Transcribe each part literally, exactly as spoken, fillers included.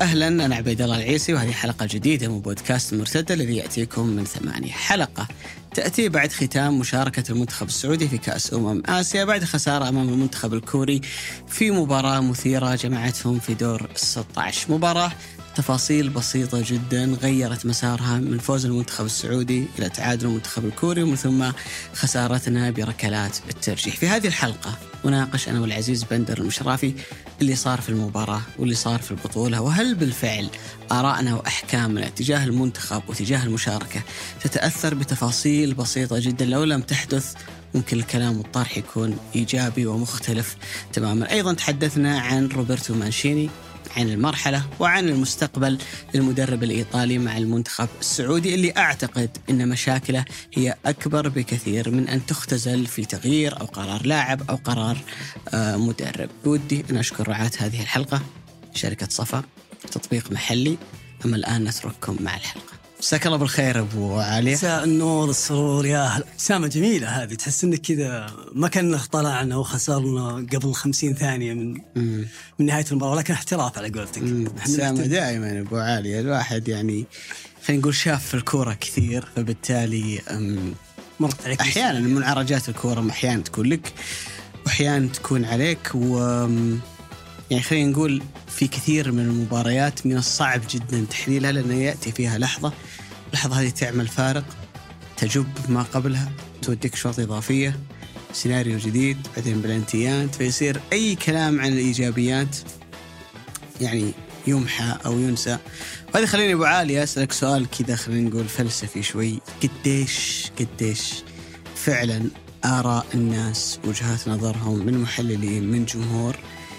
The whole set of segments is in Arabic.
أهلا، أنا عبيد الله العيسي، وهذه حلقة جديدة من بودكاست المرتدى الذي يأتيكم من ثمانية. حلقة تأتي بعد ختام مشاركة المنتخب السعودي في كأس أمم آسيا بعد خسارة أمام المنتخب الكوري في مباراة مثيرة جمعتهم في دور الستة عشر. مباراة تفاصيل بسيطة جدا غيرت مسارها من فوز المنتخب السعودي إلى تعادل المنتخب الكوري ومن ثم خسارتنا بركلات الترجيح. في هذه الحلقة وناقش أنا والعزيز بندر المشرافي اللي صار في المباراة واللي صار في البطولة، وهل بالفعل آرائنا وأحكامنا تجاه المنتخب وتجاه المشاركة تتأثر بتفاصيل بسيطة جدا لو لم تحدث ممكن الكلام والطرح يكون إيجابي ومختلف تماما. أيضا تحدثنا عن روبرتو مانشيني، عن المرحلة وعن المستقبل للمدرب الإيطالي مع المنتخب السعودي اللي أعتقد أن مشاكله هي أكبر بكثير من أن تختزل في تغيير أو قرار لاعب أو قرار آه مدرب. بودي أن أشكر رعاة هذه الحلقة شركة صفا، تطبيق محلي. أما الآن نترككم مع الحلقة. مساك الله بالخير أبو علي. مساء النور، السرور، يا ابتسامة جميلة هذه، تحس إنك كذا ما كنا طلعنا وخسرنا قبل خمسين ثانية من مم. من نهاية المباراة، لكن احتراف على قولتك. ابتسامة دائما أبو علي. الواحد يعني خلينا نقول شاف في الكورة كثير، فبالتالي مرت عليك أحيانا من عرجات الكورة أحيانا تكون لك وأحيانا تكون عليك، و يعني خلينا نقول في كثير من المباريات من الصعب جدا تحليلها لأنه يأتي فيها لحظة اللحظة هذه تعمل فارق، تجب ما قبلها، توديك شوط إضافية، سيناريو جديد، بعدين بلانتيات، فيصير أي كلام عن الإيجابيات يعني يمحى أو ينسى. وهذا خليني أبو عالي أسألك سؤال كذا خلينا نقول فلسفي شوي. قديش قديش فعلا آراء الناس وجهات نظرهم من محللين من جمهور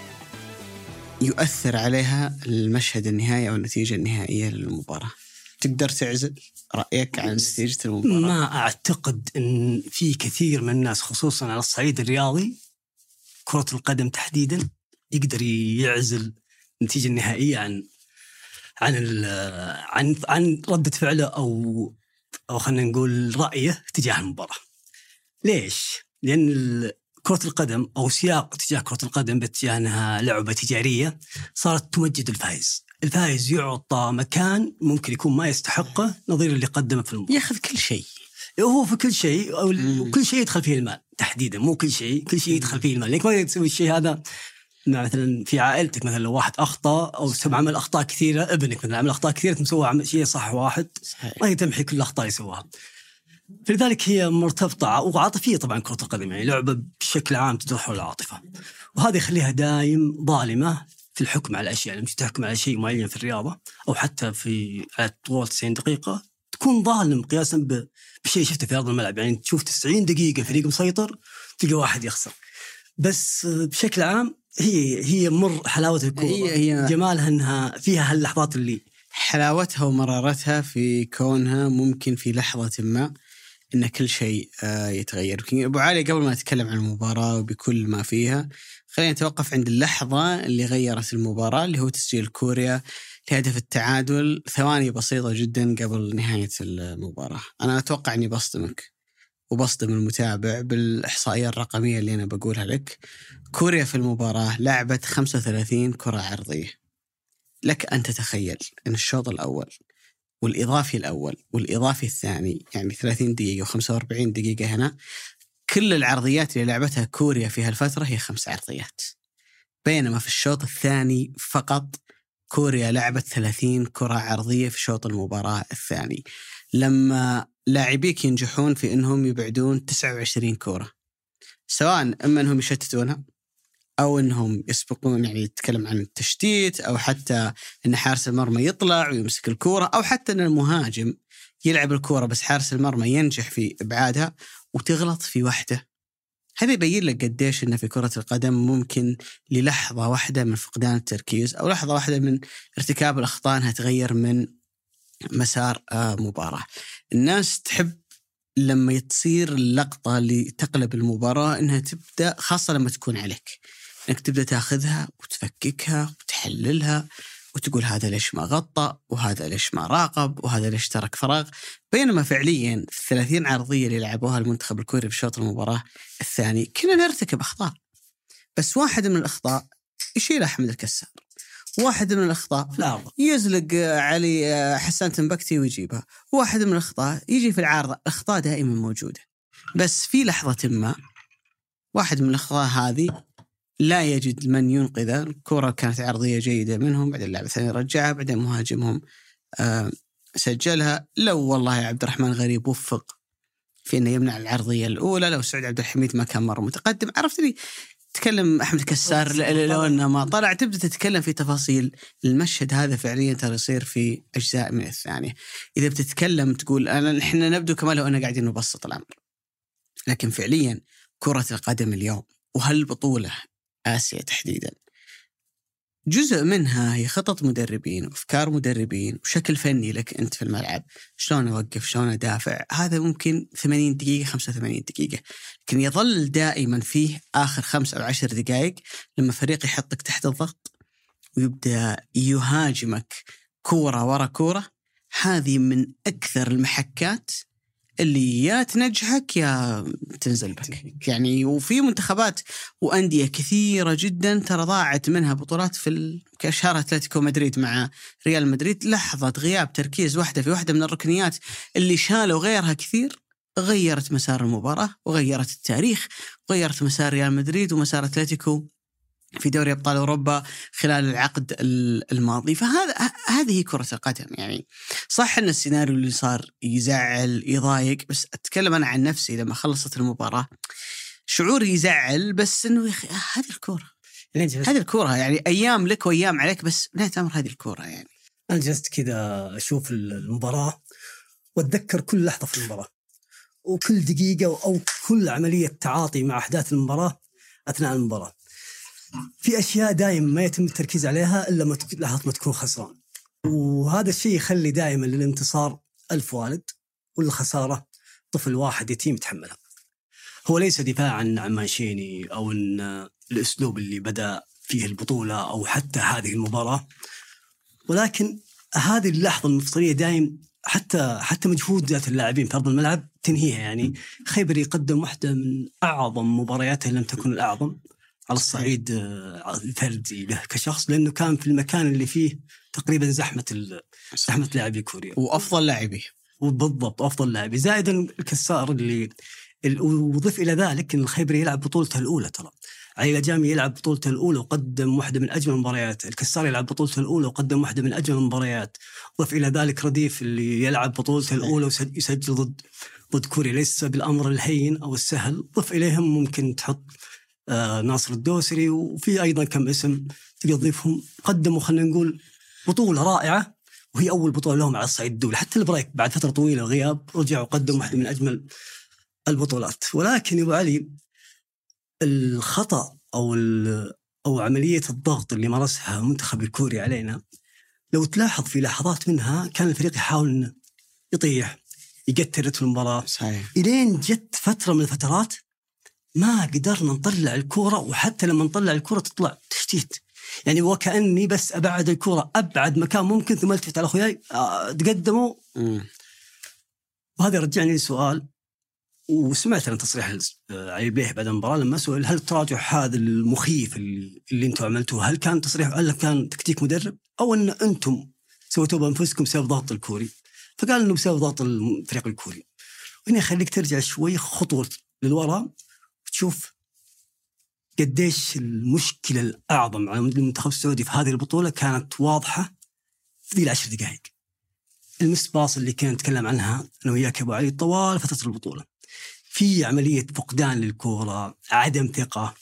يؤثر عليها المشهد النهائي أو النتيجة النهائية للمباراة؟ تقدر تعزل رأيك عن نتيجة المباراة؟ ما أعتقد أن في كثير من الناس خصوصا على الصعيد الرياضي كرة القدم تحديدا يقدر يعزل النتيجة النهائية عن عن عن عن ردة فعله أو أو خلينا نقول رأيه تجاه المباراة. ليش؟ لأن كرة القدم أو سياق تجاه كرة القدم باتجاه أنها لعبة تجارية صارت تمجد الفائز. الفائز يعطى مكان ممكن يكون ما يستحقه نظير اللي قدمه في المباراة. ياخذ كل شيء، هو في كل شيء أو كل شيء يدخل فيه المال تحديدا، مو كل شيء، كل شيء يدخل فيه المال. لأنك ما تسوي الشيء هذا مثلا في عائلتك، مثلا لو واحد أخطأ أو سبع عمل أخطاء كثيرة، ابنك مثلا عمل أخطاء كثيرة تسوي عمل شيء صح واحد ما يتمحي كل الأخطاء يسويها. فلذلك هي مرتبطة وعاطفية طبعا كرة القدم، يعني لعبة بشكل عام تدور حول العاطفة، وهذا يخليها دايم ظالمة في الحكم على الأشياء. لما تحكم على شيء معين في الرياضة أو حتى في على طول تسعين دقيقة تكون ظالم قياسا بشيء شفته في أرض الملعب. يعني تشوف تسعين دقيقة فريق مسيطر تلقى واحد يخسر. بس بشكل عام هي هي مر حلاوة الكورة، هي هي جمالها أنها فيها هاللحظات اللي حلاوتها ومرارتها في كونها ممكن في لحظة ما إن كل شيء يتغير. أبو علي قبل ما نتكلم عن المباراة وبكل ما فيها خلينا نتوقف عند اللحظة اللي غيرت المباراة اللي هو تسجيل كوريا لهدف التعادل ثواني بسيطة جدا قبل نهاية المباراة. أنا أتوقع أني بصدمك وبصدم المتابع بالإحصائية الرقمية اللي أنا بقولها لك. كوريا في المباراة لعبت خمسة وثلاثين كرة عرضية. لك أن تتخيل أن الشوط الأول والإضافي الأول والإضافي الثاني يعني ثلاثين دقيقة وخمسة وأربعين دقيقة هنا كل العرضيات اللي لعبتها كوريا في هالفترة هي خمس عرضيات، بينما في الشوط الثاني فقط كوريا لعبت ثلاثين كرة عرضية في شوط المباراة الثاني. لما لاعبيك ينجحون في أنهم يبعدون تسعة وعشرين كرة، سواء أما أنهم يشتتونها أو أنهم يسبقون، يعني يتكلم عن التشتيت، أو حتى أن حارس المرمى يطلع ويمسك الكرة، أو حتى أن المهاجم يلعب الكرة بس حارس المرمى ينجح في إبعادها وتغلط في واحدة. هذا يبين لك قديش أن في كرة القدم ممكن للحظة واحدة من فقدان التركيز أو لحظة واحدة من ارتكاب الأخطاء أنها تغير من مسار مباراة. الناس تحب لما يتصير اللقطة اللي تقلب المباراة أنها تبدأ، خاصة لما تكون عليك، أنك تبدأ تأخذها وتفككها وتحللها وتقول هذا ليش ما غطى وهذا ليش ما راقب وهذا ليش ترك فراغ. بينما فعليا في الثلاثين عرضية اللي لعبوها المنتخب الكوري في شوط المباراة الثاني كنا نرتكب أخطاء، بس واحد من الأخطاء يشيل أحمد الكسار، واحد من الأخطاء لا يزلق علي حسان تنبكتي ويجيبها. واحد من الأخطاء يجي في العارضة. الأخطاء دائما موجودة، بس في لحظة ما واحد من الأخطاء هذه لا يجد من ينقذه. الكرة كانت عرضية جيدة منهم، بعدين اللاعب الثاني رجعها، بعدين مهاجمهم آه سجلها. لو والله يا عبد الرحمن غريب وفق في أنه يمنع العرضية الأولى، لو سعود عبد الحميد ما كان مرة متقدم، عرفتني تكلم أحمد كسار لو أنه ما طلع، تبدأ تتكلم في تفاصيل. المشهد هذا فعليا ترى يصير في أجزاء من الثانية. إذا بتتكلم تقول أنا نحن نبدو كما لو أنا قاعدين نبسط الأمر، لكن فعليا كرة القدم اليوم وهالبطولة آسيا تحديدا جزء منها هي خطط مدربين وأفكار مدربين وشكل فني لك أنت في الملعب، شلون أوقف شلون أدافع. هذا ممكن ثمانين دقيقة خمسة وثمانين دقيقة، لكن يظل دائما فيه آخر خمس أو عشر دقائق لما فريق يحطك تحت الضغط ويبدأ يهاجمك كورة ورا كورة. هذه من أكثر المحكات اللي يا تنجحك يا تنزل بك يعني. وفي منتخبات وأندية كثيرة جدا ترى ضاعت منها بطولات في كأشهر أتلتيكو مدريد مع ريال مدريد. لحظة غياب تركيز واحدة في واحدة من الركنيات اللي شالوا غيرها كثير غيرت مسار المباراة وغيرت التاريخ وغيرت مسار ريال مدريد ومسار أتلتيكو في دوري أبطال أوروبا خلال العقد الماضي. فهذا هذه هي كرة القدم يعني. صح أن السيناريو اللي صار يزعل يضايق، بس أتكلم أنا عن نفسي لما خلصت المباراة شعوري يزعل، بس إنه يا أخي هذه الكرة، هذه الكرة يعني أيام لك وأيام عليك، بس نهاية الأمر هذه الكرة يعني. أنا جلست كذا أشوف المباراة وأتذكر كل لحظة في المباراة وكل دقيقة أو كل عملية تعاطي مع أحداث المباراة أثناء المباراة. في أشياء دائما ما يتم التركيز عليها إلا ما لحظة ما تكون خسران، وهذا الشيء يخلي دائما للانتصار ألف والد والخسارة طفل واحد يتيم يتحملها. هو ليس دفاعا عن مانشيني أو أن الأسلوب اللي بدأ فيه البطولة أو حتى هذه المباراة، ولكن هذه اللحظة المفصلية دائما حتى حتى مجهودات اللاعبين في أرض الملعب تنهيها. يعني خيبر يقدم واحدة من أعظم مبارياته لم تكن الأعظم على الصعيد الفردي له كشخص، لأنه كان في المكان اللي فيه تقريبا زحمة زحمة لاعبي كوريا وأفضل لاعبي، وبالضبط أفضل لاعبي، زائدا الكسار اللي وضيف إلى ذلك أن الخيبري يلعب بطولته الأولى. ترى علي الأجامي يلعب بطولته الأولى وقدم واحدة من أجمل المباريات، الكسار يلعب بطولته الأولى وقدم واحدة من أجمل المباريات، ضيف إلى ذلك رديف اللي يلعب بطولته الأولى ويسجل ضد ضد كوريا ليس بالأمر الهين أو السهل. ضيف إليهم ممكن تحط آه ناصر الدوسري وفي أيضا كم اسم تضيفهم، قدموا خلينا نقول بطولة رائعة، وهي أول بطولة لهم على الصعيد الدولي. حتى البريك بعد فترة طويلة غياب رجعوا وقدموا واحدة من أجمل البطولات. ولكن يا أبو علي الخطأ أو أو عملية الضغط اللي مارسها منتخب الكوري علينا، لو تلاحظ في لحظات منها كان الفريق يحاول إنه يطيح يقتل رتم المباراة، إلين جت فترة من الفترات ما قدرنا نطلع الكرة، وحتى لما نطلع الكرة تطلع تشتيت يعني، وكأني بس أبعد الكرة أبعد مكان ممكن ثم التفت على أخوياي تقدموا. وهذا رجعني لسؤال، وسمعت أنا تصريح علي بيه بعد المباراة لما سئل هل التراجع هذا المخيف اللي, اللي أنتم عملتوه هل كان تصريح هل كان تكتيك مدرب أو أن أنتم سويتوا بأنفسكم بسبب ضغط الكوري؟ فقال إنه بسبب ضغط الفريق الكوري. وهنا يخليك ترجع شوي خطوة للوراء وتشوف قديش المشكلة الأعظم على المنتخب السعودي في هذه البطولة كانت واضحة في ذي العشر دقائق. المسباص اللي كان نتكلم عنها أنا وياك أبو علي طوال فترة البطولة، في عملية فقدان للكرة، عدم ثقة،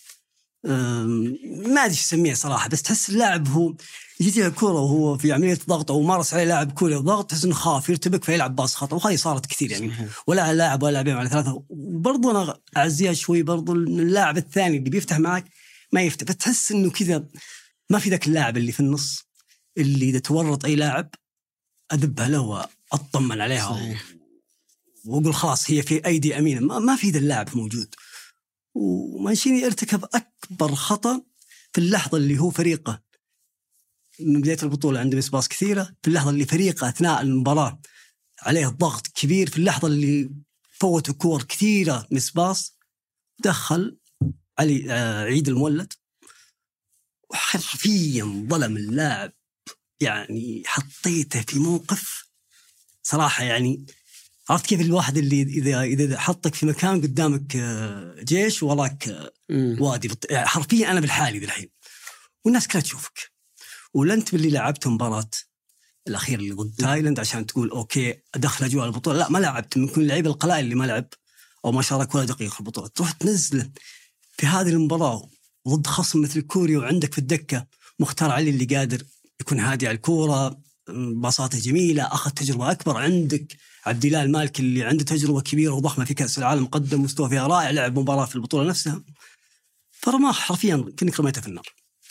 ما أدري أسميها صراحة، بس تحس اللاعب هو يجي الكرة وهو في عملية ضغط أو مارس عليه لاعب كوري ضغط، تحس إنه خاف يرتبك فيلعب باص خطأ، وهذه صارت كثير يعني، ولا لاعب ولا لاعبين على ثلاثة. وبرضو أنا أعزيها شوي برضو اللاعب الثاني اللي بيفتح معك ما يفتح، فتحس إنه كذا ما في ذاك اللاعب اللي في النص اللي إذا تورط أي لاعب أدبها له وأطمن عليها صحيح. وأقول خلاص هي في أيدي أمينة، ما, ما في ذا اللاعب موجود. ومانشيني ارتكب أكبر خطأ في اللحظة اللي هو فريقه من بداية البطولة عنده مسباص كثيرة، في اللحظة اللي فريقه أثناء المباراة عليه ضغط كبير، في اللحظة اللي فوتوا كور كثيرة مسباص، دخل علي عيد المولد وحرفيا ظلم اللاعب، يعني حطيته في موقف صراحة. يعني عرفت كيف الواحد اللي إذا إذا حطك في مكان قدامك جيش وراك وادي، يعني حرفيا أنا بالحالي ذي الحين، والناس كانت تشوفك، ولا أنت باللي لعبت مباراة الأخير اللي ضد تايلاند عشان تقول أوكي أدخل أجواء البطولة، لا ما لعبت، من كل اللعيبة القلائل اللي ما لعب أو ما شارك ولا دقيقة في البطولة، تروح تنزله في هذه المباراة ضد خصم مثل كوريا، وعندك في الدكة مختار علي اللي قادر يكون هادي على الكورة، باصاته جميلة، أخذ تجربة أكبر. عندك عبد الله المالك اللي عنده تجربة كبيرة وضخمة في كأس العالم، قدم مستوى فيها رائع، لعب مباراة في البطولة نفسها، فرماح حرفيا كأنك رميته في النار،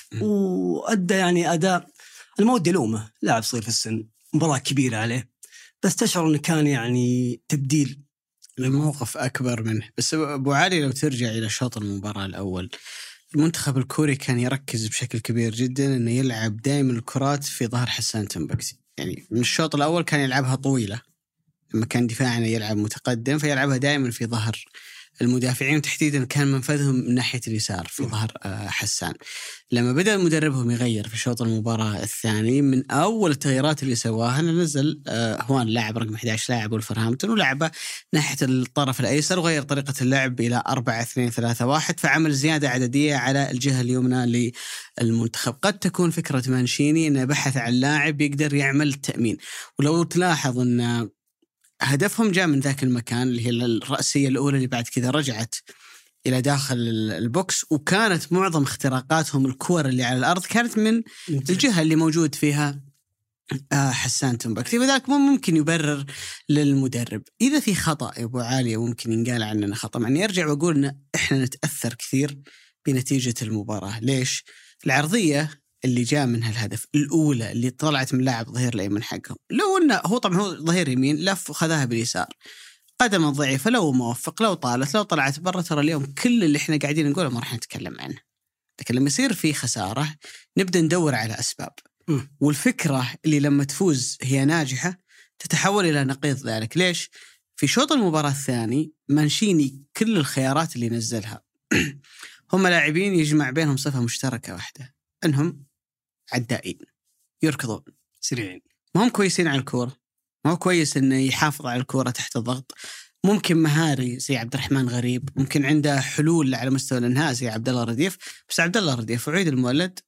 وأدى يعني أداء أنا ما ودي ألومه، لاعب صغير في السن، مباراة كبيرة عليه، بس تشعر أنه كان يعني تبديل الموقف أكبر منه. بس أبو علي لو ترجع إلى شوط المباراة الأول، المنتخب الكوري كان يركز بشكل كبير جدا أنه يلعب دائما الكرات في ظهر حسان تنبكتي. يعني من الشوط الأول كان يلعبها طويلة، لما كان دفاعنا يلعب متقدم فيلعبها دائما في ظهر المدافعين، تحديدا كان منفذهم من ناحية اليسار في ظهر حسان. لما بدأ المدربهم يغير في شوط المباراة الثاني، من أول التغييرات اللي سواها نزل هوان لاعب رقم إحدى عشر لاعب ولفرهامبتون، ولعبه ناحية الطرف الأيسر، وغير طريقة اللعب إلى أربعة اثنين ثلاثة واحد، فعمل زيادة عددية على الجهة اليمنى للمنتخب. قد تكون فكرة مانشيني أنه بحث عن لاعب يقدر يعمل التأمين، ولو تلاحظ أن هدفهم جاء من ذاك المكان اللي هي الرأسية الأولى، اللي بعد كذا رجعت إلى داخل البوكس، وكانت معظم اختراقاتهم الكور اللي على الأرض كانت من الجهة اللي موجود فيها حسان تنبكتي، وذلك ممكن يبرر للمدرب. إذا في خطأ يا أبو عالية ممكن ينقال عننا خطأ، يعني أرجع وأقول إن إحنا نتأثر كثير بنتيجة المباراة. ليش؟ العرضية اللي جاء منها الهدف الأولى اللي طلعت من لاعب ظهير الأيمن حقهم، لو أنه هو طبعا هو ظهير يمين، لف وخذها باليسار، قدم ضعيفة، لو موفق، لو طالت، لو طلعت برا، ترى اليوم كل اللي احنا قاعدين نقوله ما راح نتكلم عنه. لكن لما يصير في خسارة نبدأ ندور على أسباب، م. والفكرة اللي لما تفوز هي ناجحة تتحول إلى نقيض ذلك. ليش؟ في شوط المباراة الثاني مانشيني كل الخيارات اللي نزلها هم لاعبين يجمع بينهم صفة مشتركة واحدة، أنهم عدائين، يركضون، سريعين، ما هم كويسين على الكورة، ما هو كويس إنه يحافظ على الكورة تحت الضغط. ممكن مهاري زي عبد الرحمن غريب، ممكن عنده حلول على مستوى الإنهاء زي عبد الله رديف، بس عبد الله رديف وعيد المولد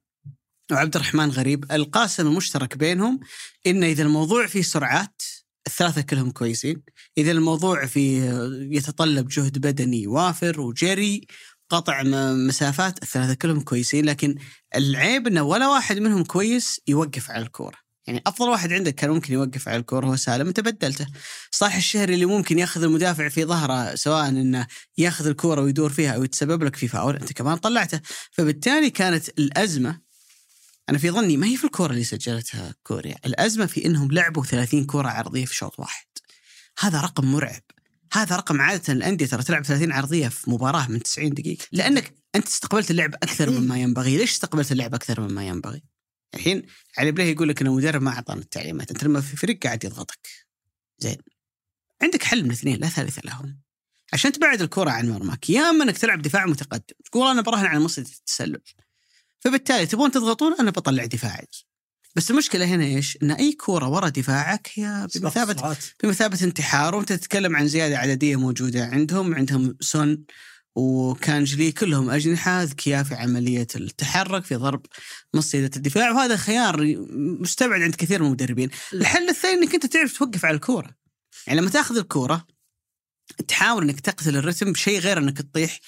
وعبد الرحمن غريب القاسم المشترك بينهم إن إذا الموضوع فيه سرعات الثلاثة كلهم كويسين، إذا الموضوع فيه يتطلب جهد بدني وافر وجري قطع مسافات الثلاثة كلهم كويسين. لكن العيب إنه ولا واحد منهم كويس يوقف على الكورة. يعني أفضل واحد عندك كان ممكن يوقف على الكورة هو سالم، أنت بدلته. صالح الشهري اللي ممكن يأخذ المدافع في ظهره، سواء إنه يأخذ الكورة ويدور فيها أو يتسبب لك في فاول، أنت كمان طلعته. فبالتالي كانت الأزمة، أنا في ظني ما هي في الكورة اللي سجلتها كوريا، الأزمة في إنهم لعبوا ثلاثين كورة عرضية في شوط واحد. هذا رقم مرعب، هذا رقم عادة الأندية ترى تلعب ثلاثين عرضية في مباراة من تسعين دقيقة، لأنك أنت استقبلت اللعب أكثر مما ينبغي. ليش استقبلت اللعب أكثر مما ينبغي؟ الحين علي بليه يقول لك إن المدرب ما أعطانا التعليمات. أنت لما في فريق قاعد يضغطك زين، عندك حل من اثنين لا ثالث لهم عشان تبعد الكرة عن مرماك، يا أما أنك تلعب دفاع متقدم تقول أنا براهن على مصيدة التسلل، فبالتالي تبون تضغطون أنا بطلع دفاعي. بس المشكلة هنا إيش؟ إن أي كرة ورا دفاعك هي بمثابة بمثابة انتحار، وأنت تتكلم عن زيادة عددية موجودة عندهم. عندهم سون وكانجلي كلهم أجنحة ذكية في عملية التحرك في ضرب مصيدة الدفاع، وهذا خيار مستبعد عند كثير من المدربين. الحل الثاني إنك أنت تعرف توقف على الكرة، يعني لما تأخذ الكرة تحاول إنك تقتل الرتم بشيء غير إنك تطيح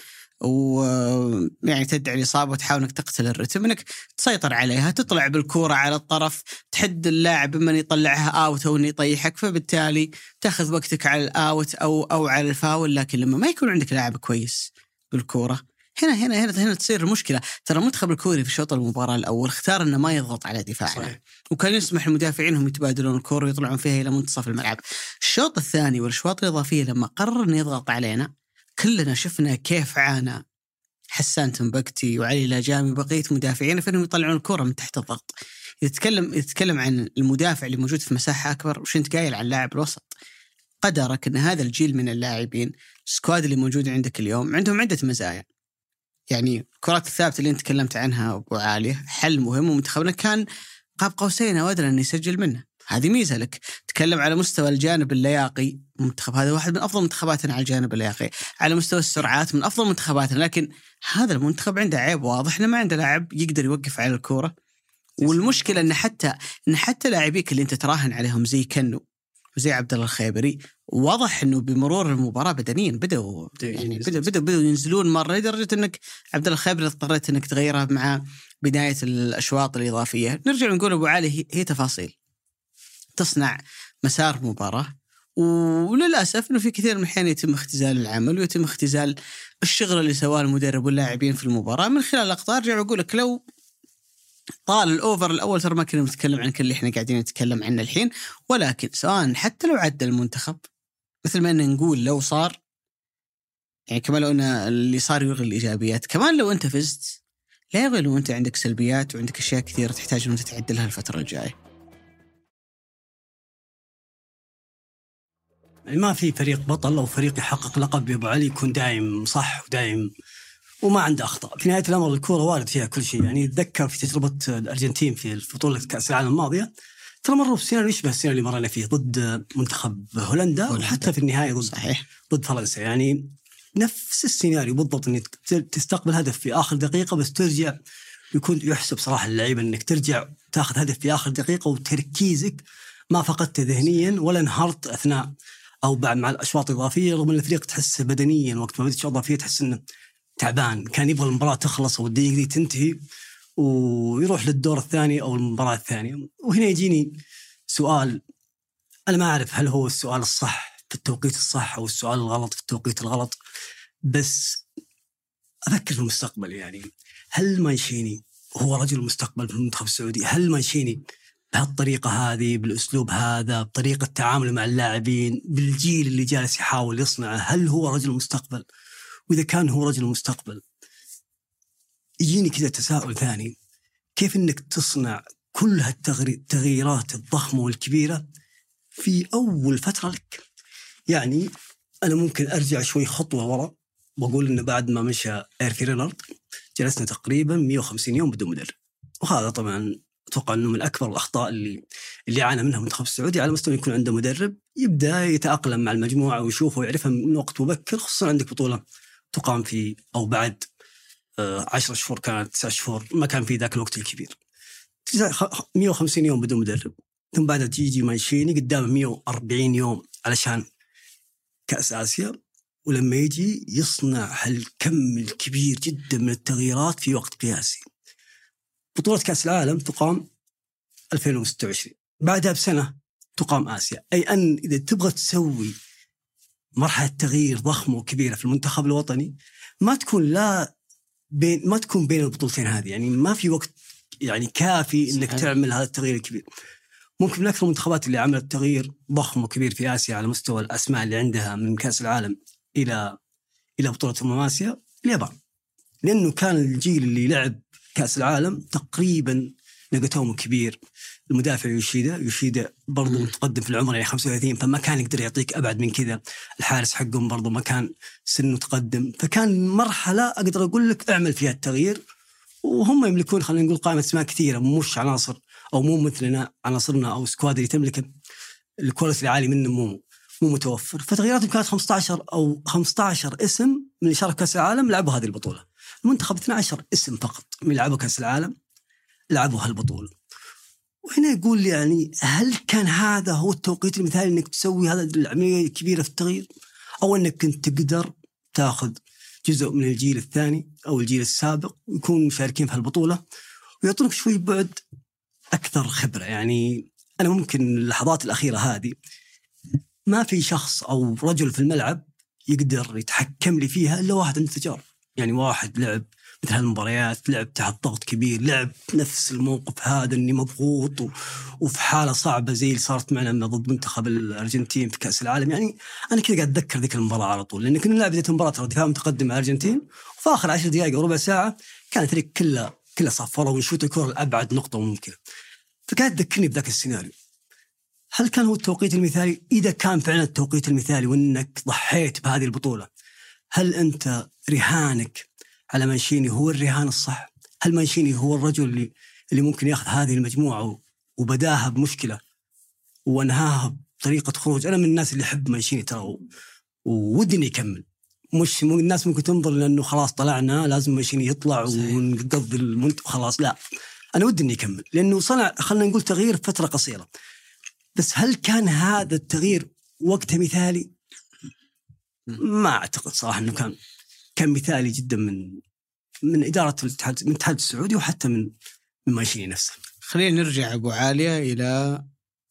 ويعني تدعي الإصابة، وتحاول إنك تقتل الرتم، إنك تسيطر عليها، تطلع بالكرة على الطرف، تحد اللاعب من يطلعها أوت أو إنه يطيحك، فبالتالي تأخذ وقتك على الأوت أو أو على الفاول. لكن لما ما يكون عندك لاعب كويس بالكرة هنا هنا هنا هنا تصير المشكلة. ترى المنتخب الكوري في شوط المباراة الأول اختار إنه ما يضغط على دفاعنا، وكان يسمح المدافعين هم يتبادلون الكرة ويطلعون فيها إلى منتصف الملعب. الشوط الثاني والأشواط الإضافية لما قرر إنه يضغط علينا كلنا شفنا كيف عانى حسان تنبكتي وعلي لاجامي وبقية مدافعين في انهم يطلعون الكرة من تحت الضغط. يتكلم يتكلم عن المدافع اللي موجود في مساحة أكبر، وش أنت قايل عن لاعب الوسط. قدرك أن هذا الجيل من اللاعبين السكواد اللي موجود عندك اليوم عندهم عدة مزايا. يعني الكرات الثابتة اللي انت تكلمت عنها أبو عالي حل مهم، ومنتخبنا كان قاب قوسين أو أدنى أن يسجل منه. هذه ميزة لك. تكلم على مستوى الجانب اللياقي، المنتخب هذا واحد من أفضل منتخباتنا على الجانب اللياقي. على مستوى السرعات من أفضل منتخباتنا، لكن هذا المنتخب عنده عيب واضح، إنه ما عنده لاعب يقدر يوقف على الكرة. والمشكلة إن حتى إن حتى لاعبيك اللي أنت تراهن عليهم زي كنو وزي عبد الله الخيبري، واضح إنه بمرور المباراة بدنيا بدأوا يعني بدأوا بدأوا بدأوا ينزلون مرة، لدرجة إنك عبد الله الخيبري اضطريت إنك تغيرها مع بداية الأشواط الإضافية. نرجع نقول أبو علي هي تفاصيل تصنع مسار مباراة، وللأسف إنه في كثير من الأحيان يتم اختزال العمل ويتم اختزال الشغل اللي سواه المدرب واللاعبين في المباراة من خلال الأخطاء. أرجع أقول لك لو طال الأوفر الأول ترى ما كنا نتكلم عن كل اللي إحنا قاعدين نتكلم عنه الحين. ولكن سواء حتى لو عدى المنتخب، مثل ما إن نقول لو صار يعني كمان لو إن اللي صار يلغي الإيجابيات، كمان لو أنت فزت لا يلغي لو أنت عندك سلبيات وعندك أشياء كثيرة تحتاج أن أنت تعدلها الفترة الجاية. يعني ما في فريق بطل أو فريق يحقق لقب يا أبو علي يكون دايم صح ودايم وما عنده أخطاء. في نهاية الأمر الكورة وارد فيها كل شيء. يعني أتذكر في تجربة الأرجنتين في بطولة كأس العالم الماضية، ترى مروا بسيناريو يشبه السيناريو اللي مرنا فيه ضد منتخب هولندا، هولندا. وحتى في النهاية ضد صحيح ضد فرنسا، يعني نفس السيناريو بالضبط، إنك تستقبل هدف في آخر دقيقة بس ترجع. يكون يحسب صراحة اللعيبة إنك ترجع تأخذ هدف في آخر دقيقة وتركيزك ما فقدت ذهنيا ولا انهارت أثناء أو بعد مع الأشواط الإضافية، رغم أن الفريق تحس بدنيا وقت ما بدأت الأشواط الإضافية تحس إنه تعبان، كان يبغى المباراة تخلص والدقيقة دي تنتهي ويروح للدور الثاني أو المباراة الثانية. وهنا يجيني سؤال، أنا ما أعرف هل هو السؤال الصح في التوقيت الصح أو السؤال الغلط في التوقيت الغلط، بس أفكر في المستقبل. يعني هل مانشيني هو رجل المستقبل في المنتخب السعودي؟ هل مانشيني بهالطريقة هذه بالأسلوب هذا بطريقة تعامل مع اللاعبين بالجيل اللي جالس يحاول يصنعه، هل هو رجل المستقبل؟ وإذا كان هو رجل المستقبل يجيني كذا تساؤل ثاني، كيف إنك تصنع كل هالتغييرات الضخمة والكبيرة في أول فترة لك؟ يعني أنا ممكن أرجع شوي خطوة وراء وأقول إن بعد ما مشى إيرفي رينارد جلسنا تقريبا مئة وخمسين يوم بدون مدرب، وهذا طبعا أتوقع أنه من أكبر الأخطاء اللي اللي عانى منها المنتخب السعودي، على مستوى يكون عنده مدرب يبدأ يتأقلم مع المجموعة ويشوفه ويعرفها من وقت مبكر، خصوصا عندك بطولة تقام في أو بعد عشر شهور كانت تسع شهور، ما كان في ذاك الوقت الكبير. مئة وخمسين يوم بدون مدرب، ثم بعدها تيجي مانشيني قدام مئة وأربعين يوم علشان كأس آسيا، ولما يجي يصنع هالكم الكبير جدا من التغييرات في وقت قياسي. بطولة كأس العالم تقام ألفين وستة وعشرين، بعدها بسنة تقام آسيا، أي أن إذا تبغى تسوي مرحلة تغيير ضخمة وكبيرة في المنتخب الوطني ما تكون لا بين ما تكون بين البطولتين هذه، يعني ما في وقت يعني كافي إنك صحيح. تعمل هذا التغيير الكبير. ممكن من أكثر المنتخبات اللي عملت تغيير ضخم وكبير في آسيا على مستوى الأسماء اللي عندها من كأس العالم إلى إلى بطولة أمم آسيا اليابان، لأنه كان الجيل اللي لعب كأس العالم تقريبا لقيتهم كبير. المدافع يوشيدا يوشيدا برضو متقدم في العمر يعني خمسة وثلاثين، فما كان يقدر يعطيك أبعد من كذا. الحارس حقهم برضو ما كان سنه متقدم، فكان مرحلة أقدر أقول لك أعمل فيها التغيير، وهم يملكون خلينا نقول قائمة أسماء كثيرة، مش عناصر أو مو مثلنا عناصرنا أو سكواد اللي تملك الكواليتي العالي منه مو مو متوفر. فتغييراتهم كانت خمسة عشر أو خمسة عشر اسم من اللي شارك كأس العالم لعبوا هذه البطولة. المنتخب اثنا عشر اسم فقط من لعبوا كأس العالم لعبوا هالبطولة. وهنا يقول يعني هل كان هذا هو التوقيت المثالي انك تسوي هذا العملية الكبيرة في التغيير، او انك كنت تقدر تاخذ جزء من الجيل الثاني او الجيل السابق ويكون مشاركين في هالبطولة ويعطونك شوي بعد اكثر خبرة؟ يعني انا ممكن اللحظات الاخيرة هذه ما في شخص او رجل في الملعب يقدر يتحكم لي فيها الا واحد عنده تجارب، يعني واحد لعب مثل هالمباريات، لعب تحت ضغط كبير، لعب نفس الموقف هذا اني مضغوط و... وفي حالة صعبة زي اللي صارت معنا ضد منتخب الأرجنتين في كأس العالم. يعني أنا كذا قاعد أتذكر ذيك المباراة على طول، لأن كنا نلعب بداية المباراة دفاع متقدم على الأرجنتين، وفي آخر عشر دقائق وربع ساعة كانت الفريق كله كله صفرة ونشوت الكرة لأبعد نقطة ممكنة. فقاعد تذكرني بذاك السيناريو. هل كان هو التوقيت المثالي؟ إذا كان فعلا التوقيت المثالي وإنك ضحيت بهذه البطولة، هل أنت رهانك على مانشيني هو الرهان الصح؟ هل مانشيني هو الرجل اللي اللي ممكن ياخذ هذه المجموعة وبداها بمشكلة وانهاها بطريقة خروج؟ أنا من الناس اللي يحب مانشيني ترى ودني يكمل، مش الناس ممكن تنظر لأنه خلاص طلعنا لازم مانشيني يطلع ونقضي المنتخب خلاص. لا، أنا ودني يكمل لأنه صنع خلنا نقول تغيير في فترة قصيرة. بس هل كان هذا التغيير وقته مثالي؟ ما أعتقد صراحة أنه كان كان مثالي جدا من من إدارة الاتحاد من الاتحاد السعودي وحتى من من مانشيني نفسه. خلينا نرجع أبو عالية إلى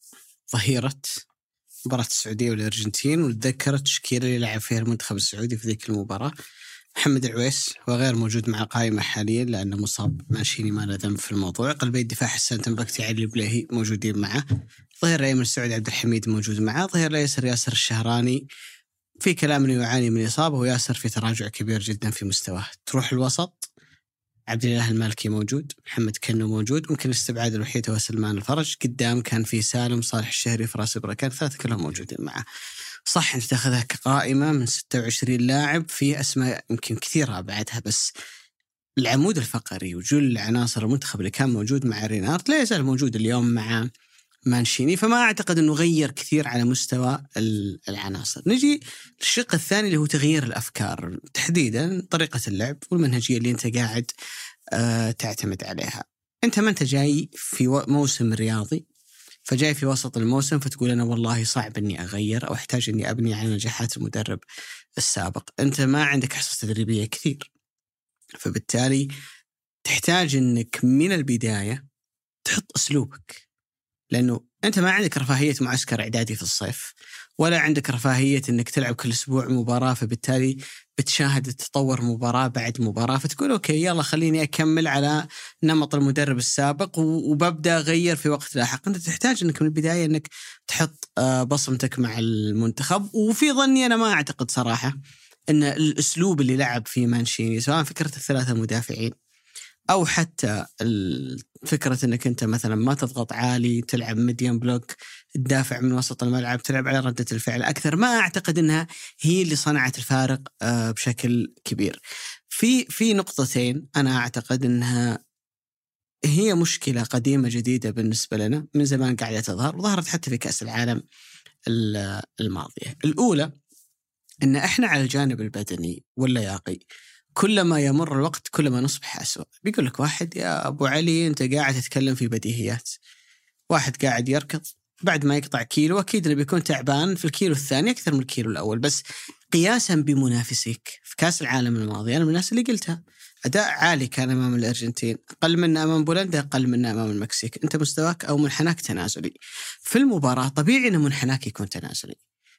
ظهيرة مباراة السعودية والأرجنتين ونتذكر التشكيلة اللي لعب فيها المنتخب السعودي في ذيك المباراة. محمد العويس هو غير موجود مع القائمة حاليا لأنه مصاب، مانشيني ما له ذنب في الموضوع. قلبي الدفاع حسان تنبكتي علي البليهي موجودين معه، ظهير الأيمن السعودي عبد الحميد موجود معه، ظهير الأيسر ياسر الشهراني في كلام انه يعاني من إصابة وياسر في تراجع كبير جدا في مستواه. تروح الوسط عبد الله المالكي موجود، محمد كنو موجود، ممكن الاستبعاد الوحيد هو سلمان الفرج. قدام كان في سالم، صالح الشهري، فراس بركان، ثلاثة كلهم موجودين معه. صح انت تاخذها كقائمة من ستة وعشرين لاعب، في اسماء يمكن كثيرة بعدها، بس العمود الفقري وجل عناصر المنتخب اللي كان موجود مع رينارد لا يزال موجود اليوم مع مانشيني، فما أعتقد أنه غير كثير على مستوى العناصر. نجي للشق الثاني اللي هو تغيير الأفكار، تحديدا طريقة اللعب والمنهجية اللي أنت قاعد أه تعتمد عليها. أنت ما أنت جاي في موسم رياضي، فجاي في وسط الموسم فتقول أنا والله صعب أني أغير أو أحتاج أني أبني على نجاحات المدرب السابق. أنت ما عندك حصص تدريبية كثير، فبالتالي تحتاج أنك من البداية تحط أسلوبك، لأنه أنت ما عندك رفاهية معسكر إعدادي في الصيف، ولا عندك رفاهية أنك تلعب كل أسبوع مباراة، فبالتالي بتشاهد التطور مباراة بعد مباراة فتقول أوكي يلا خليني أكمل على نمط المدرب السابق وببدأ أغير في وقت لاحق. أنت تحتاج أنك من البداية أنك تحط بصمتك مع المنتخب. وفي ظني أنا ما أعتقد صراحة أن الأسلوب اللي لعب فيه مانشيني، سواء فكرة الثلاثة مدافعين أو حتى فكرة أنك أنت مثلا ما تضغط عالي، تلعب ميديم بلوك، تدافع من وسط الملعب، تلعب على ردة الفعل أكثر، ما أعتقد أنها هي اللي صنعت الفارق بشكل كبير. في في نقطتين أنا أعتقد أنها هي مشكلة قديمة جديدة بالنسبة لنا من زمان قاعدة تظهر، وظهرت حتى في كأس العالم الماضية. الأولى أن إحنا على الجانب البدني واللياقي كلما يمر الوقت كلما نصبح أسوأ. بيقول لك واحد يا أبو علي أنت قاعد تتكلم في بديهيات، واحد قاعد يركض بعد ما يقطع كيلو أكيد اللي بيكون تعبان في الكيلو الثاني أكثر من الكيلو الأول، بس قياسا بمنافسيك في كأس العالم الماضي أنا من الناس اللي قلتها أداء عالي كان أمام الأرجنتين، أقل منا أمام بولندا، أقل منا أمام المكسيك، أنت مستواك أو منحناك تنازلي. في المباراة طبيعي أن منحناك يكون تنازلي،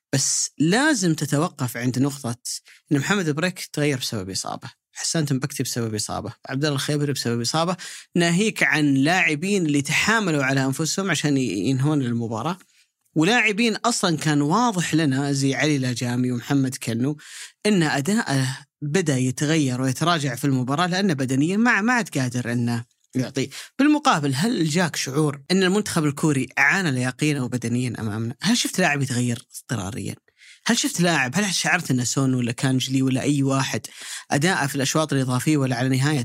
بس لازم تتوقف عند نقطة أن محمد بريك تغير بسبب إصابة، حسان تنبكتي بسبب إصابة، عبد الله الخيبري بسبب إصابة، ناهيك عن لاعبين اللي تحاملوا على أنفسهم عشان ينهون المباراة، ولاعبين أصلا كان واضح لنا زي علي لاجامي ومحمد كنو أن أداءه بدأ يتغير ويتراجع في المباراة لأنه بدنيا ما ما عاد قادر أنه يعطي. بالمقابل هل جاك شعور أن المنتخب الكوري أعان لياقيا وبدنيا أمامنا؟ هل شفت لاعب يتغير اضطراريا؟ هل شفت لاعب، هل شعرت أن سون ولا كانجلي ولا أي واحد أداء في الأشواط الإضافية ولا على نهاية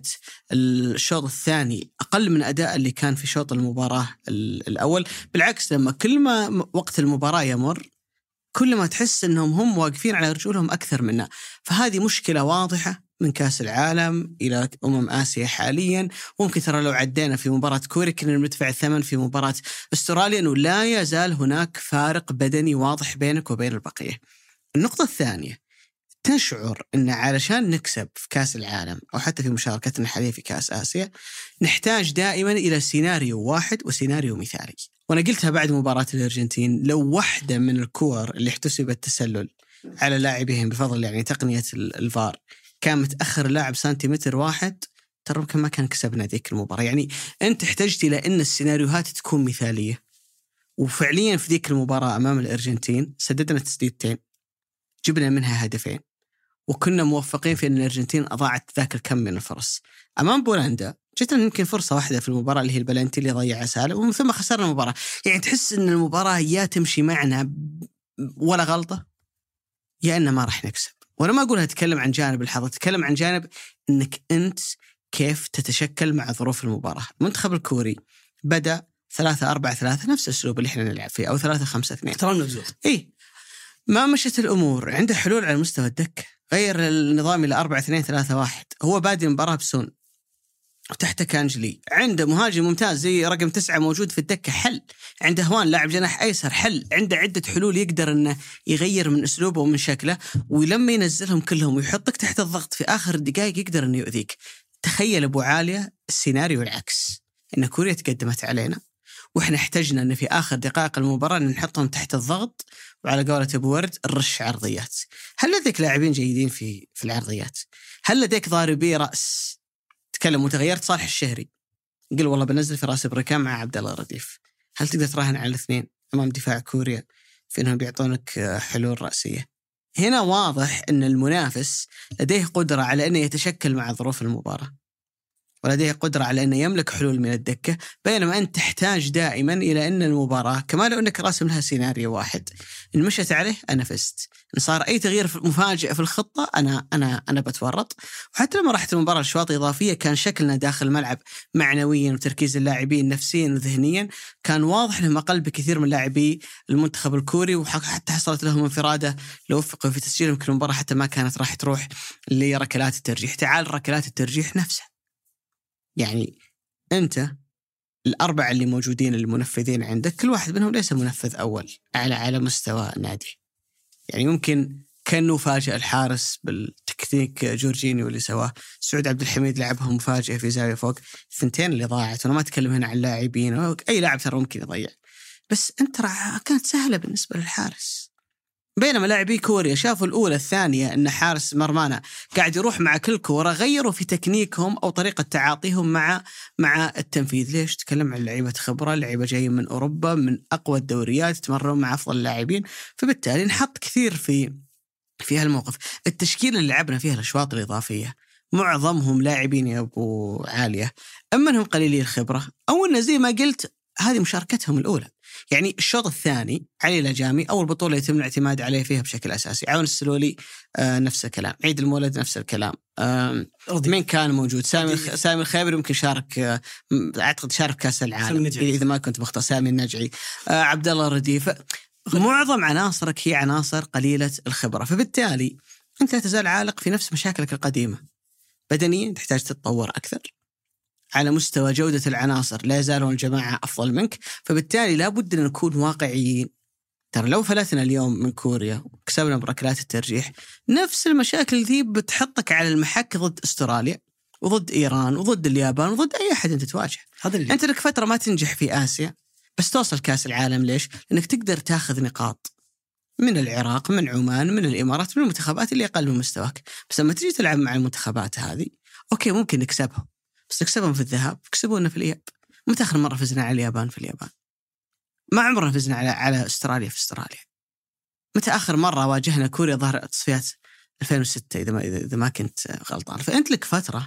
الشوط الثاني أقل من أداء اللي كان في شوط المباراة الأول؟ بالعكس لما كل ما وقت المباراة يمر كل ما تحس أنهم هم واقفين على رجولهم أكثر منا. فهذه مشكلة واضحة من كأس العالم إلى أمم آسيا حاليا. ممكن ترى لو عدينا في مباراة كوريا كنا ندفع الثمن في مباراة أستراليا، أنه لا يزال هناك فارق بدني واضح بينك وبين البقية. النقطة الثانية، تشعر أن علشان نكسب في كأس العالم أو حتى في مشاركتنا الحالية في كأس آسيا نحتاج دائما إلى سيناريو واحد وسيناريو مثالي. وأنا قلتها بعد مباراة الأرجنتين، لو واحدة من الكور اللي احتسبت تسلل على لاعبهم بفضل يعني تقنية الفار كان متأخر لاعب سنتيمتر واحد ترى يمكن ما كان كسبنا ذيك المباراة. يعني أنت احتجت إلى أن السيناريوهات تكون مثالية، وفعليا في ذيك المباراة أمام الأرجنتين سددنا تسديدتين جبنا منها هدفين، وكنا موفقين في أن الأرجنتين أضاعت ذاك الكم من الفرص. أمام بولندا جتنا يمكن فرصة واحدة في المباراة اللي هي البلنتي اللي ضيع سالم، ومن ثم خسرنا المباراة. يعني تحس أن المباراة يا تمشي معنا ولا غلطة يا أن ما راح نكسب. وأنا ما أقولها تتكلم عن جانب الحظ، تتكلم عن جانب أنك أنت كيف تتشكل مع ظروف المباراة. المنتخب الكوري بدأ ثلاثة أربعة ثلاثة نفس الأسلوب اللي إحنا نلعب فيه، أو ثلاثة خمسة اثنين. ترى مبزوط. إيه ما مشت الأمور، عنده حلول على مستوى الدكة، غير النظام إلى أربعة اثنين ثلاثة واحد. هو بادئ مباراة بسون وتحت كانجلي، عنده مهاجم ممتاز زي رقم تسعة موجود في الدكة حل، عنده هوان لاعب جناح أيسر حل، عنده عدة حلول يقدر إنه يغير من أسلوبه ومن شكله، ولما ينزلهم كلهم ويحطك تحت الضغط في آخر الدقائق يقدر إنه يؤذيك. تخيل أبو عالية السيناريو العكس، إن كوريا تقدمت علينا وإحنا احتجنا إن في آخر دقائق المباراة نحطهم تحت الضغط، وعلى قولة أبو ورد الرش عرضيات. هل لديك لاعبين جيدين في في العرضيات؟ هل لديك ضاربي رأس؟ تكلم وتغيرت صالح الشهري قل والله بنزل في راس بركان مع عبد الله رديف. هل تقدر تراهن على الاثنين امام دفاع كوريا في انهم بيعطونك حلول رأسية؟ هنا واضح ان المنافس لديه قدرة على انه يتشكل مع ظروف المباراة، ولديه قدرة على أنه يملك حلول من الدكة، بينما أنت تحتاج دائما إلى أن المباراة كما لو أنك راسم لها سيناريو واحد، إن مشت عليه أنا فزت، إن صار أي تغيير مفاجئ في الخطة أنا أنا أنا بتورط. وحتى لما راحت المباراة لشواط إضافية كان شكلنا داخل الملعب معنويا وتركيز اللاعبين نفسيا وذهنيا كان واضح لهم أقل بكثير من لاعبي المنتخب الكوري، وحتى حصلت لهم انفرادة لو وفقوا في تسجيلهم كل مباراة حتى ما كانت راح تروح لركلات الترجيح. تعال ركلات الترجيح نفسها، يعني أنت الأربعة اللي موجودين المنفذين عندك كل واحد منهم ليس منفذ أول على على مستوى النادي. يعني ممكن كانوا فاجأ الحارس بالتكتيك جورجينيو اللي سواه، سعود عبد الحميد لعبهم مفاجئة في زاوية فوق، الثنتين اللي ضاعت. وأنا ما أتكلم هنا عن لاعبين، أي لاعب ترى ممكن يضيع، بس أنت كانت سهلة بالنسبة للحارس. بينما لاعبي كوريا شافوا الأولى الثانية أن حارس مرمانا قاعد يروح مع كل كورة، غيروا في تكنيكهم أو طريقة تعاطيهم مع مع التنفيذ. ليش؟ تكلم عن لعيبة خبرة، لعيبة جايين من أوروبا من أقوى الدوريات، تمرون مع أفضل اللاعبين، فبالتالي نحط كثير في في هالموقف. التشكيل اللي لعبنا فيها الأشواط الإضافية معظمهم لاعبين يا أبو عالية، أما أنهم قليلي الخبرة أو أن زي ما قلت هذه مشاركتهم الأولى. يعني الشوط الثاني علي الأجامي أول بطولة يتم الاعتماد عليه فيها بشكل أساسي، عون السلولي آه نفس الكلام، عيد المولد نفس الكلام، آه مين كان موجود؟ سامي سامي الخيبري ممكن شارك، آه أعتقد شارك كأس العالم إذا ما كنت بخطأ، سامي النجعي، آه عبد الله رديف. معظم عناصرك هي عناصر قليلة الخبرة، فبالتالي أنت لا تزال عالق في نفس مشاكلك القديمة. بدنيا تحتاج تتطور أكثر، على مستوى جودة العناصر لا يزالون الجماعة أفضل منك، فبالتالي لابد أن نكون واقعيين. ترى لو فلتنا اليوم من كوريا وكسبنا بركلات الترجيح نفس المشاكل ذي بتحطك على المحك ضد أستراليا وضد إيران وضد اليابان وضد أي أحد أنت تواجه. أنت لك فترة ما تنجح في آسيا بس توصل كأس العالم. ليش؟ لأنك تقدر تاخذ نقاط من العراق من عمان من الإمارات من المنتخبات اللي أقل من مستواك، بس لما تجي تلعب مع المنتخبات هذه أوكي ممكن نكسبهم، بس تكسبهم في الذهاب كسبونا في الإياب. متى آخر مرة فزنا على اليابان في اليابان؟ ما عمرنا فزنا على على أستراليا في أستراليا. متى آخر مرة واجهنا كوريا ظهر تصفيات ألفين وستة إذا ما إذا ما كنت غلطان؟ فأنت لك فترة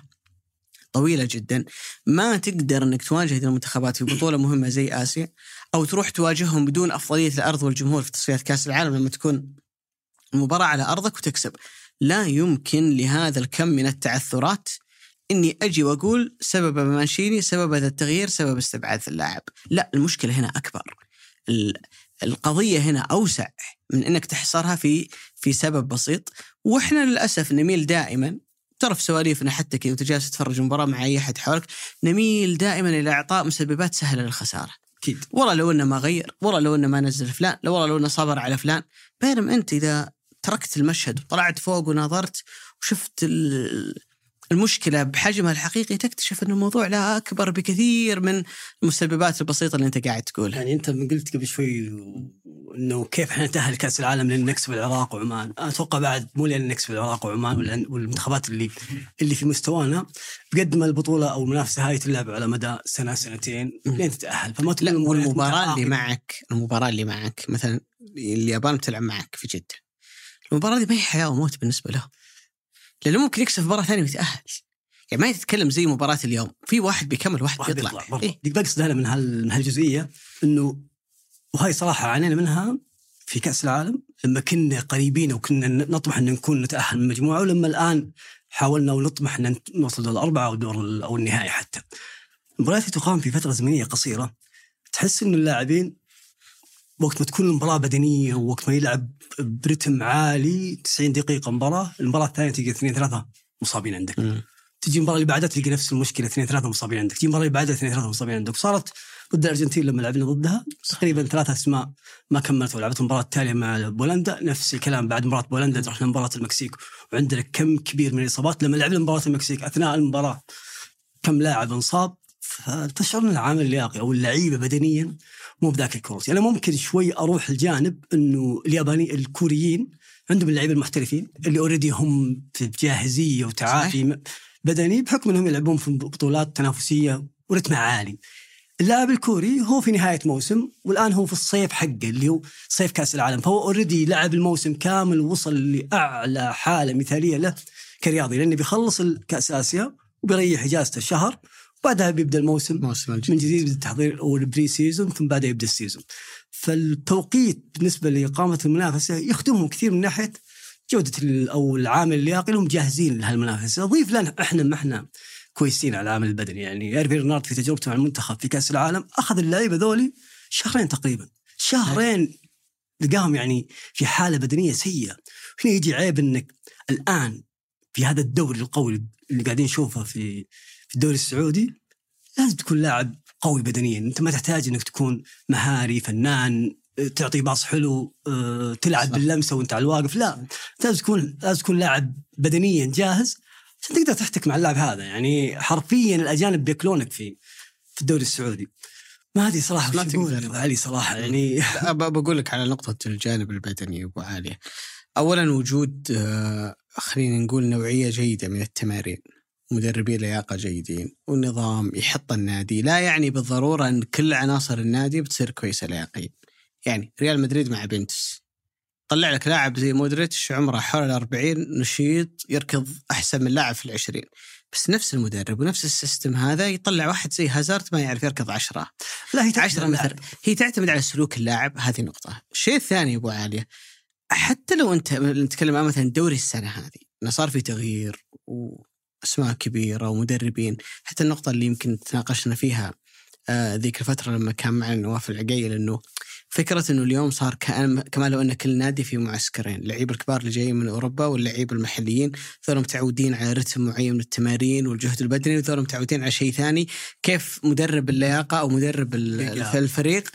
طويلة جدا ما تقدر أنك تواجه المنتخبات في بطولة مهمة زي آسيا، أو تروح تواجههم بدون أفضلية الأرض والجمهور في تصفيات كأس العالم لما تكون المباراة على أرضك وتكسب. لا يمكن لهذا الكم من التعثرات إني أجي وأقول سبب مانشيني سبب هذا التغيير سبب استبعاد اللاعب. لا، المشكلة هنا أكبر، القضية هنا أوسع من إنك تحصرها في في سبب بسيط. وإحنا للأسف نميل دائما، تعرف سواليفنا حتى كذا وتجالس تتفرج مباراة مع أي أحد حولك، نميل دائما إلى إعطاء مسببات سهلة للخسارة. أكيد والله لو إنه ما غير، والله لو إنه ما نزل فلان، لو والله لو إنه صبر على فلان. بينما أنت إذا تركت المشهد وطلعت فوق وناظرت وشفت المشكلة بحجمها الحقيقي تكتشف أن الموضوع لا أكبر بكثير من المسببات البسيطة اللي أنت قاعد تقولها. يعني أنت من قلت قبل شوي أنه كيف إحنا نتأهل كأس العالم لأن نكسب العراق وعمان، أنا أتوقع بعد مو لأن نكسب العراق وعمان والمنتخبات اللي اللي في مستوانا بقد ما البطولة أو المنافسة هاي تلعب على مدى سنة سنتين لين تتأهل. فما لا، والمباراة اللي معك المباراة اللي معك مثلا اليابان بتلعب معك في جدة، المباراة دي ما هي حياة وموت بالنسبة له، لأنه ممكن يكسب مباراة ثانية ويتأهل. يعني ما يتكلم زي مباراة اليوم في واحد بيكمل واحد, واحد بيطلع, بيطلع. إيه؟ ديك بقصد من هال من هالجزئية إنه وهاي صراحة عانينا منها في كأس العالم لما كنا قريبين وكنا نطمح أن نكون نتأهل من المجموعة، ولما الآن حاولنا ونطمح أن نوصل دور الأربعة أو دور أو النهائي. حتى المباريات تقام في فترة زمنية قصيرة، تحس إنه اللاعبين وقت ما تكون المباراة بدنية ووقت ما يلعب برتم عالي تسعين دقيقة مباراة، المباراة الثانية تلقى اثنين ثلاثة مصابين عندك. م. تجي المباراة اللي بعدها تلقى نفس المشكلة، اثنين ثلاثة مصابين عندك. تجي المباراة اللي بعدها اثنين ثلاثة مصابين عندك. صارت ضد الأرجنتين لما لعبنا ضدها تقريبا ثلاثة أسماء ما كملت، ولعبت المباراة التالية مع بولندا نفس الكلام. بعد مباراة بولندا رحنا مباراة المكسيك وعندنا كم كبير من الإصابات. لما لعبنا مباراة المكسيك أثناء المباراة كم لاعب انصاب، فتشعر أن العامل اللياقي أو اللعيبة بدنيا مو بذاك الكورس. يعني ممكن شوي أروح الجانب أنه الياباني الكوريين عندهم اللعيبة المحترفين اللي أوريدي هم في جاهزية وتعافي بدني بحكم أنهم يلعبون في بطولات تنافسية ورتم عالي. اللاعب الكوري هو في نهاية موسم والآن هو في الصيف حقه اللي هو صيف كأس العالم، فهو أوريدي لعب الموسم كامل ووصل لأعلى حالة مثالية له كرياضي، لأنه بيخلص الكأس آسيا وبيريح إجازته الشهر وبعدها بيبدأ الموسم من جديد بالتحضير أو البري سيزون، ثم بعدها يبدأ السيزون. فالتوقيت بالنسبة لإقامة المنافسة يخدمهم كثير من ناحية جودة أو العامل اللياقي، لهم جاهزين لهالمنافسة. أضيف لنا إحنا ما إحنا كويسين على العامل البدني. يعني إيرفي رينارد في تجربته مع المنتخب في كأس العالم أخذ اللعيبة ذولي شهرين تقريبا، شهرين لقاهم يعني في حالة بدنية سيئة. هنا يجي عيب إنك الآن في هذا الدوري القوي اللي قاعدين نشوفه في في الدوري السعودي لازم تكون لاعب قوي بدنيا. أنت ما تحتاج إنك تكون مهاري فنان تعطي باص حلو تلعب باللمسة وأنت على الواقف، لا، لازم تكون لازم تكون لاعب بدنيا جاهز عشان تقدر تحتك مع اللاعب هذا. يعني حرفيا الأجانب بياكلونك في في الدوري السعودي. ما هذه صراحة ما تقدر علي صراحة يعني بقول لك على نقطة الجانب البدني أبو عالية. أولا وجود خلينا نقول نوعية جيدة من التمارين، مدربين لياقة جيدين والنظام يحط النادي، لا يعني بالضرورة أن كل عناصر النادي بتصير كويسة لياقيا. يعني ريال مدريد مع بنتس طلع لك لاعب زي مودريتش عمره حول الأربعين نشيط يركض أحسن من لاعب في العشرين، بس نفس المدرب ونفس السيستم هذا يطلع واحد زي هازارد ما يعرف يركض عشرة. لا هي عشرة مثلا، هي تعتمد على سلوك اللاعب. هذه نقطة. الشيء الثاني أبو عالية، حتى لو أنت نتكلم عن مثلا دوري السنة هذه صار في تغيير وأسماء كبيرة ومدربين، حتى النقطة اللي يمكن تناقشنا فيها آه ذيك الفترة لما كان معنا نواف العقيل، إنه فكرة إنه اليوم صار كأن كما لو أن كل نادي في معسكرين، اللعيبة الكبار اللي جايين من أوروبا واللعيبة المحليين ثورة متعودين على رتم معين من التمارين والجهد البدني، وثورة متعودين على شيء ثاني. كيف مدرب اللياقة أو مدرب الفريق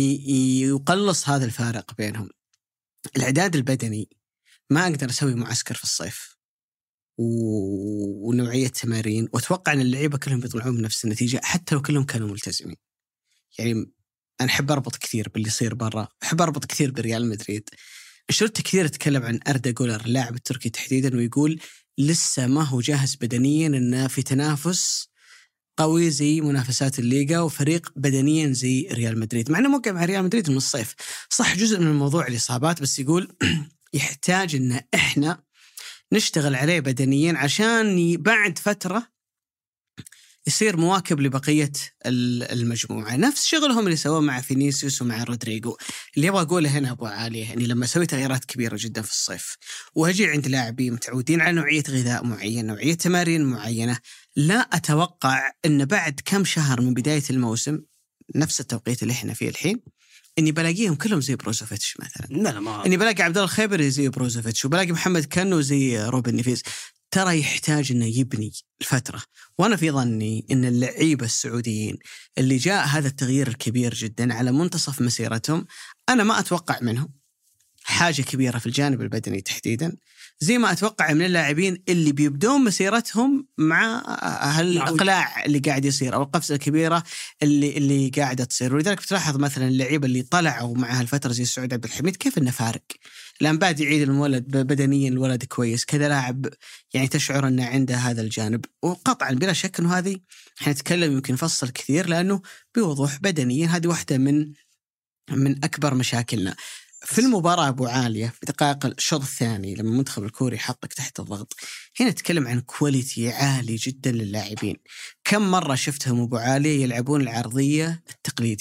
يقلص هذا الفارق بينهم؟ الإعداد البدني ما أقدر أسوي معسكر في الصيف ونوعية تمارين وأتوقع أن اللعيبة كلهم بيطلعون بنفس النتيجة حتى لو كلهم كانوا ملتزمين. يعني أنا أحب أربط كثير باللي يصير برا، أحب أربط كثير بريال مدريد. شرت كثير أتكلم عن أردا جولر اللاعب التركي تحديدا، ويقول لسه ما هو جاهز بدنيا إنه في تنافس قوي زي منافسات الليغا وفريق بدنيا زي ريال مدريد، مع أنه موقع مع ريال مدريد من الصيف. صح جزء من الموضوع الإصابات، بس يقول يحتاج إن إحنا نشتغل عليه بدنيا عشان بعد فترة يصير مواكب لبقية المجموعة، نفس شغلهم اللي سووه مع فينيسيوس ومع رودريغو. اللي يبغى أقوله هنا أبو عالية، يعني لما سوي تغييرات كبيرة جدا في الصيف وهجي عند لاعبين متعودين على نوعية غذاء معين، نوعية تمارين معينة، لا أتوقع أن بعد كم شهر من بداية الموسم نفس التوقيت اللي احنا فيه الحين إني بلاقيهم كلهم زي بروزوفيتش مثلا. لا لا ما إني بلاقي عبد الله الخيبري زي بروزوفيتش وبلاقي محمد كانو زي روبن نيفيز. ترى يحتاج إنه يبني الفترة. وأنا في ظني إن اللعيبة السعوديين اللي جاء هذا التغيير الكبير جدا على منتصف مسيرتهم، أنا ما أتوقع منهم حاجة كبيرة في الجانب البدني تحديدا، زي ما أتوقع من اللاعبين اللي بيبدون مسيرتهم مع هالإقلاع اللي قاعد يصير أو القفزة الكبيرة اللي اللي قاعدة تصير. ولذلك بتلاحظ مثلا اللعيبة اللي طلعوا مع هالفترة زي السعود عبد الحميد كيف إنه فارق، لأن بعد يعيد المولد بدنيا الولد كويس كذا لاعب، يعني تشعر أنه عنده هذا الجانب. وقطعا بلا شك أنه هذه حنتكلم يمكن نفصل كثير لأنه بوضوح بدنيا هذه واحدة من من أكبر مشاكلنا في المباراة أبو عالية. في دقائق الشوط الثاني لما المنتخب الكوري حطك تحت الضغط، هنا نتكلم عن كواليتي عالي جدا للاعبين. كم مرة شفتهم أبو عالية يلعبون العرضية التقليدية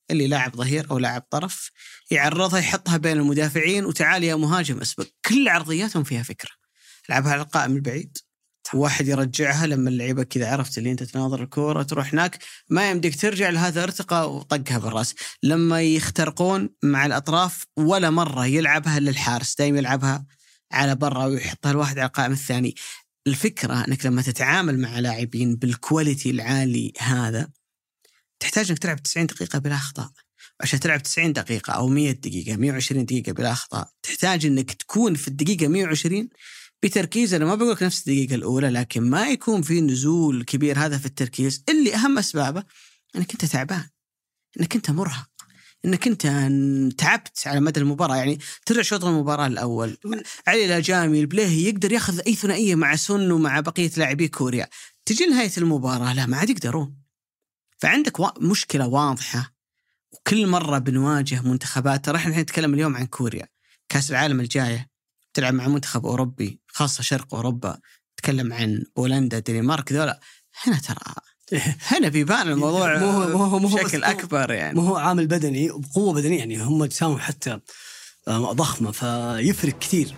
اللي لاعب ظهير أو لاعب طرف يعرضها يحطها بين المدافعين وتعال يا مهاجم أسبق. كل عرضياتهم فيها فكرة. لعبها على القائم البعيد، واحد يرجعها لما اللعيبة كذا عرفت اللي أنت تناظر الكورة تروح هناك ما يمديك ترجع لهذا ارتقى وطقها بالرأس. لما يخترقون مع الأطراف ولا مرة يلعبها للحارس، دائما يلعبها على برا ويحطها الواحد على القائم الثاني. الفكرة أنك لما تتعامل مع لاعبين بالكواليتي العالي هذا تحتاج أنك تلعب تسعين دقيقة بلا أخطاء. عشان تلعب تسعين دقيقة أو مية دقيقة مية وعشرين دقيقة بلا أخطاء تحتاج أنك تكون في الدقيقة مية وعشرين بتركيز. أنا ما بقولك نفس الدقيقة الأولى، لكن ما يكون في نزول كبير هذا في التركيز اللي أهم أسبابه أنك أنت تعبان، أنك أنت مرهق، أنك أنت تعبت على مدى المباراة. يعني ترجع شوط المباراة الأول علي الهجامي البليهي يقدر يأخذ أي ثنائية مع سن ومع بقية لاعبي كوريا، تجي نهاية المباراة لا ما عاد يقدرون. فعندك وا... مشكلة واضحة. وكل مرة بنواجه منتخبات، ترى احنا نتكلم اليوم عن كوريا، كأس العالم الجاية تلعب مع منتخب أوروبي خاصة شرق أوروبا، تكلم عن بولندا دنمارك ذولا، هنا ترى هنا بيبان الموضوع مو مو بشكل أكبر. يعني مو هو عامل بدني وقوة بدنية، يعني هم تساهم حتى ضخمة فيفرق كثير.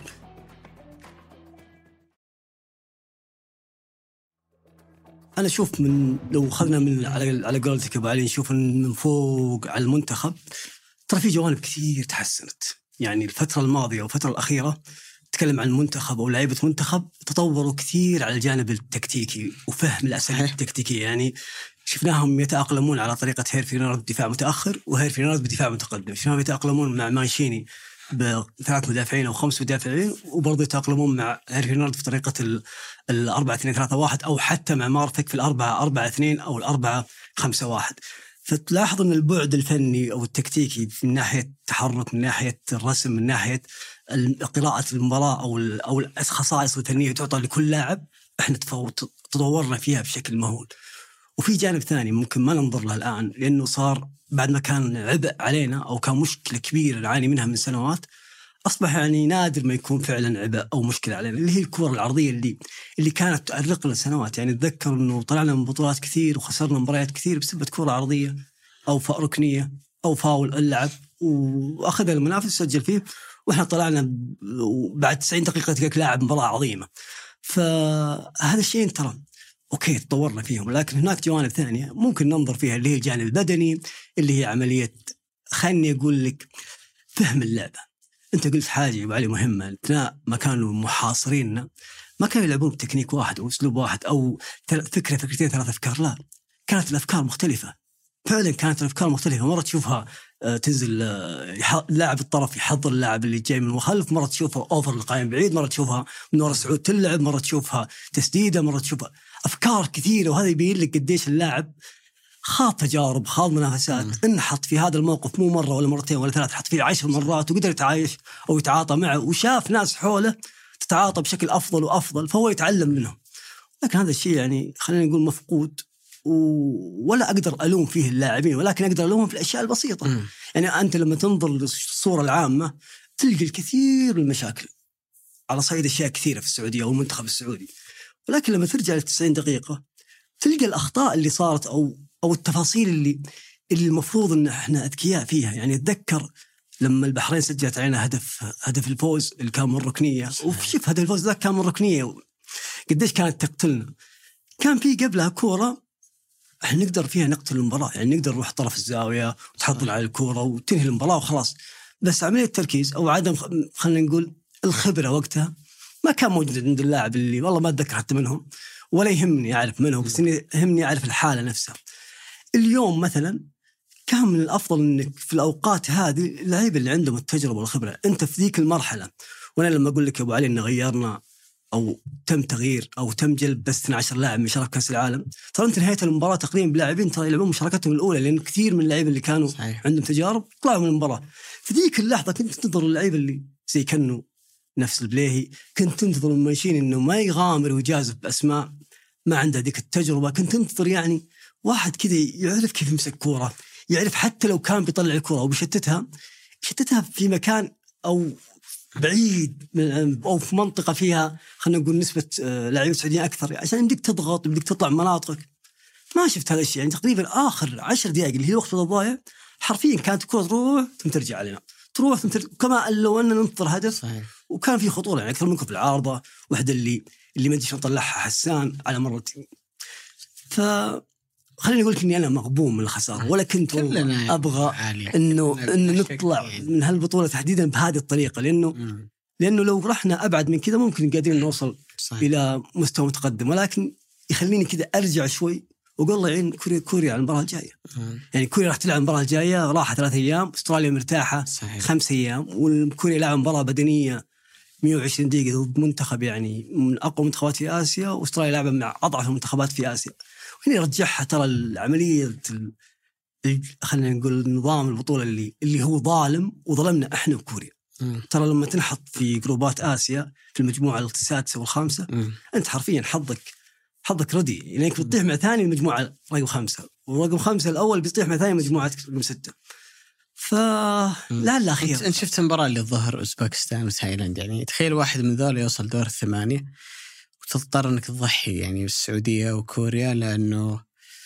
أنا أشوف من لو خذنا من على على قولتك أبو علي نشوف من فوق على المنتخب ترى في جوانب كثير تحسنت. يعني الفترة الماضية والفترة الأخيرة تكلم عن المنتخب أو لعيبة منتخب تطوروا كثير على الجانب التكتيكي وفهم الأساليب التكتيكية. يعني شفناهم يتأقلمون على طريقة هيرفي رينارد بدفاع متأخر وهيرفي رينارد بدفاع متقدم. شفناهم يتأقلمون مع مانشيني بثلاث مدافعين أو خمس مدافعين، وبرضه يتأقلمون مع هيرفي رينارد في طريقة الأربعة اثنين ثلاثة واحد أو حتى مع مارفك في الأربعة أربعة اثنين أو الأربعة خمسة واحد. فتلاحظ أن البعد الفني أو التكتيكي من ناحية التحرك، من ناحية الرسم، من ناحية قراءة المباراة أو أو الخصائص الفنية تعطى لكل لاعب، إحنا تطورنا فيها بشكل مهول. وفي جانب ثاني ممكن ما ننظر له الآن لأنه صار بعد ما كان عبء علينا أو كان مشكلة كبيرة نعاني منها من سنوات، أصبح يعني نادر ما يكون فعلا عبء أو مشكلة علينا، اللي هي الكرة العرضية اللي اللي كانت تؤرق لنا سنوات. يعني أتذكر إنه طلعنا من بطولات كثير وخسرنا مباريات كثير بسبب كرة عرضية أو ركنية أو فاول اللعب وأخذ المنافس سجل فيه وإحنا طلعنا بعد تسعين دقيقة تلقاك لاعب مباراة عظيمة. فهذا الشيء ترى أوكي تطورنا فيهم، لكن هناك جوانب ثانية ممكن ننظر فيها اللي هي الجانب البدني، اللي هي عملية خلني أقول لك فهم اللعبة. أنت قلت حاجة يا أبو علي مهمة، أثناء ما كانوا محاصريننا ما كانوا يلعبون بتكنيك واحد أو أسلوب واحد أو فكرة فكرتين ثلاث أفكار، لا كانت الأفكار مختلفة فعلا، كانت الأفكار مختلفة. مرة تشوفها تنزل لاعب الطرف يحضر اللاعب اللي جاي من المخلف، مرة تشوفها أوفر للقائم بعيد، مرة تشوفها من وراء سعود تلعب، مرة تشوفها تسديدة، مرة تشوفها أفكار كثيرة. وهذا يبين لك قديش اللاعب خاض تجارب، خاض منافسات، انحط في هذا الموقف مو مرة ولا مرتين ولا ثلاث، حط فيه عشر مرات وقدر يتعايش أو يتعاطى معه، وشاف ناس حوله تتعاطى بشكل أفضل وأفضل فهو يتعلم منهم. لكن هذا الشيء يعني خلينا نقول مفقود، ولا أقدر ألوم فيه اللاعبين، ولكن أقدر ألومهم في الأشياء البسيطة. م. يعني أنت لما تنظر للصورة العامة تلقى الكثير من المشاكل على صعيد أشياء كثيرة في السعودية والمنتخب السعودي، ولكن لما ترجع للتسعين دقيقة تلقى الأخطاء اللي صارت أو أو التفاصيل اللي اللي المفروض إن إحنا أذكياء فيها. يعني أتذكر لما البحرين سجلت علينا هدف هدف الفوز اللي كان من ركنية، وشوف هدف الفوز ذاك كان من ركنية قديش كانت تقتلنا. كان في قبلها كورة احنا نقدر فيها نقتل المباراة، يعني نقدر نروح طرف الزاوية وتحطنا على الكورة وتنهي المباراة وخلاص. بس عملية التركيز أو عدم خلينا نقول الخبرة وقتها ما كان موجود عند اللاعب، اللي والله ما أتذكر حتى منهم ولا يهمني أعرف منهم، بس يهمني أعرف الحالة نفسها. اليوم مثلا كان من الأفضل إنك في الأوقات هذه اللعيبة اللي عندهم التجربة والخبرة، أنت في ذيك المرحلة. وأنا لما أقول لك يا أبو علي إن غيرنا أو تم تغيير أو تم جلب بس اثنا عشر لاعب من شرف كأس العالم، ترى أنت نهاية المباراة تقريبا بلاعبين ترى يلعبون مشاركتهم الأولى، لأن كثير من اللاعبين اللي كانوا صحيح. عندهم تجارب طلعوا من المباراة. في ذيك اللحظة كنت تنتظر اللعيبة اللي زي كانوا نفس البليهي، كنت تنتظر من مانشيني إنه ما يغامر ويجازف بأسماء ما عنده ذيك التجربة، كنت تنتظر يعني واحد كذا يعرف كيف يمسك كورة، يعرف حتى لو كان بيطلع الكورة وبيشتتها يشتتها في مكان أو بعيد أو في منطقة فيها خلينا نقول نسبة لاعبين سعوديين أكثر، عشان يمديك تضغط ويمديك تطلع من مناطقك. ما شفت هذا الشيء. يعني تقريبا آخر عشر دقائق اللي هي وقت الضايع حرفيا كانت الكرة تروح ثم ترجع علينا، تروح ثم ترجع، كما لو أننا ننتظر هدف. صحيح. وكان في خطورة يعني أكثر منكم في العارضة، واحدة اللي اللي ما أدري شلون طلعها حسان على مرتين. ف خليني أقول لك إني أنا مغبوم من الخسارة، ولا كنت أبغى إنه إنه نطلع يعني من هالبطولة تحديدا بهذه الطريقة، لأنه م. لأنه لو رحنا أبعد من كذا ممكن قادرين نوصل صحيح. إلى مستوى متقدم، ولكن يخليني كذا أرجع شوي وقول الله يعين كوريا كوريا على المباراة الجاية. م. يعني كوريا راح تلعب المباراة الجاية، راحة ثلاث أيام، أستراليا مرتاحة صحيح. خمس أيام، والكوريا لعب مباراة بدنية مئة وعشرين دقيقة ضد منتخب يعني من أقوى منتخبات في آسيا، وأستراليا لعبة مع أضعف المنتخبات في آسيا. هنا يرجعها ترى العملية، خلينا نقول نظام البطولة اللي اللي هو ظالم، وظلمنا إحنا وكوريا. م. ترى لما تنحط في جروبات آسيا في المجموعة السادسة والخامسة، م. أنت حرفيا حظك حظك ردي، لأنك يعني بتطيح مع ثاني المجموعة رقم خمسة، ورقم خمسة الأول بيطيح مع ثاني مجموعة رقم ستة. فلا لا خير. أنت شفت المباراة اللي ظهر أوزباكستان وتايلاند، يعني تخيل واحد من ذول يوصل دور الثمانية وتضطر أنك تضحي يعني بالسعودية وكوريا، لأنه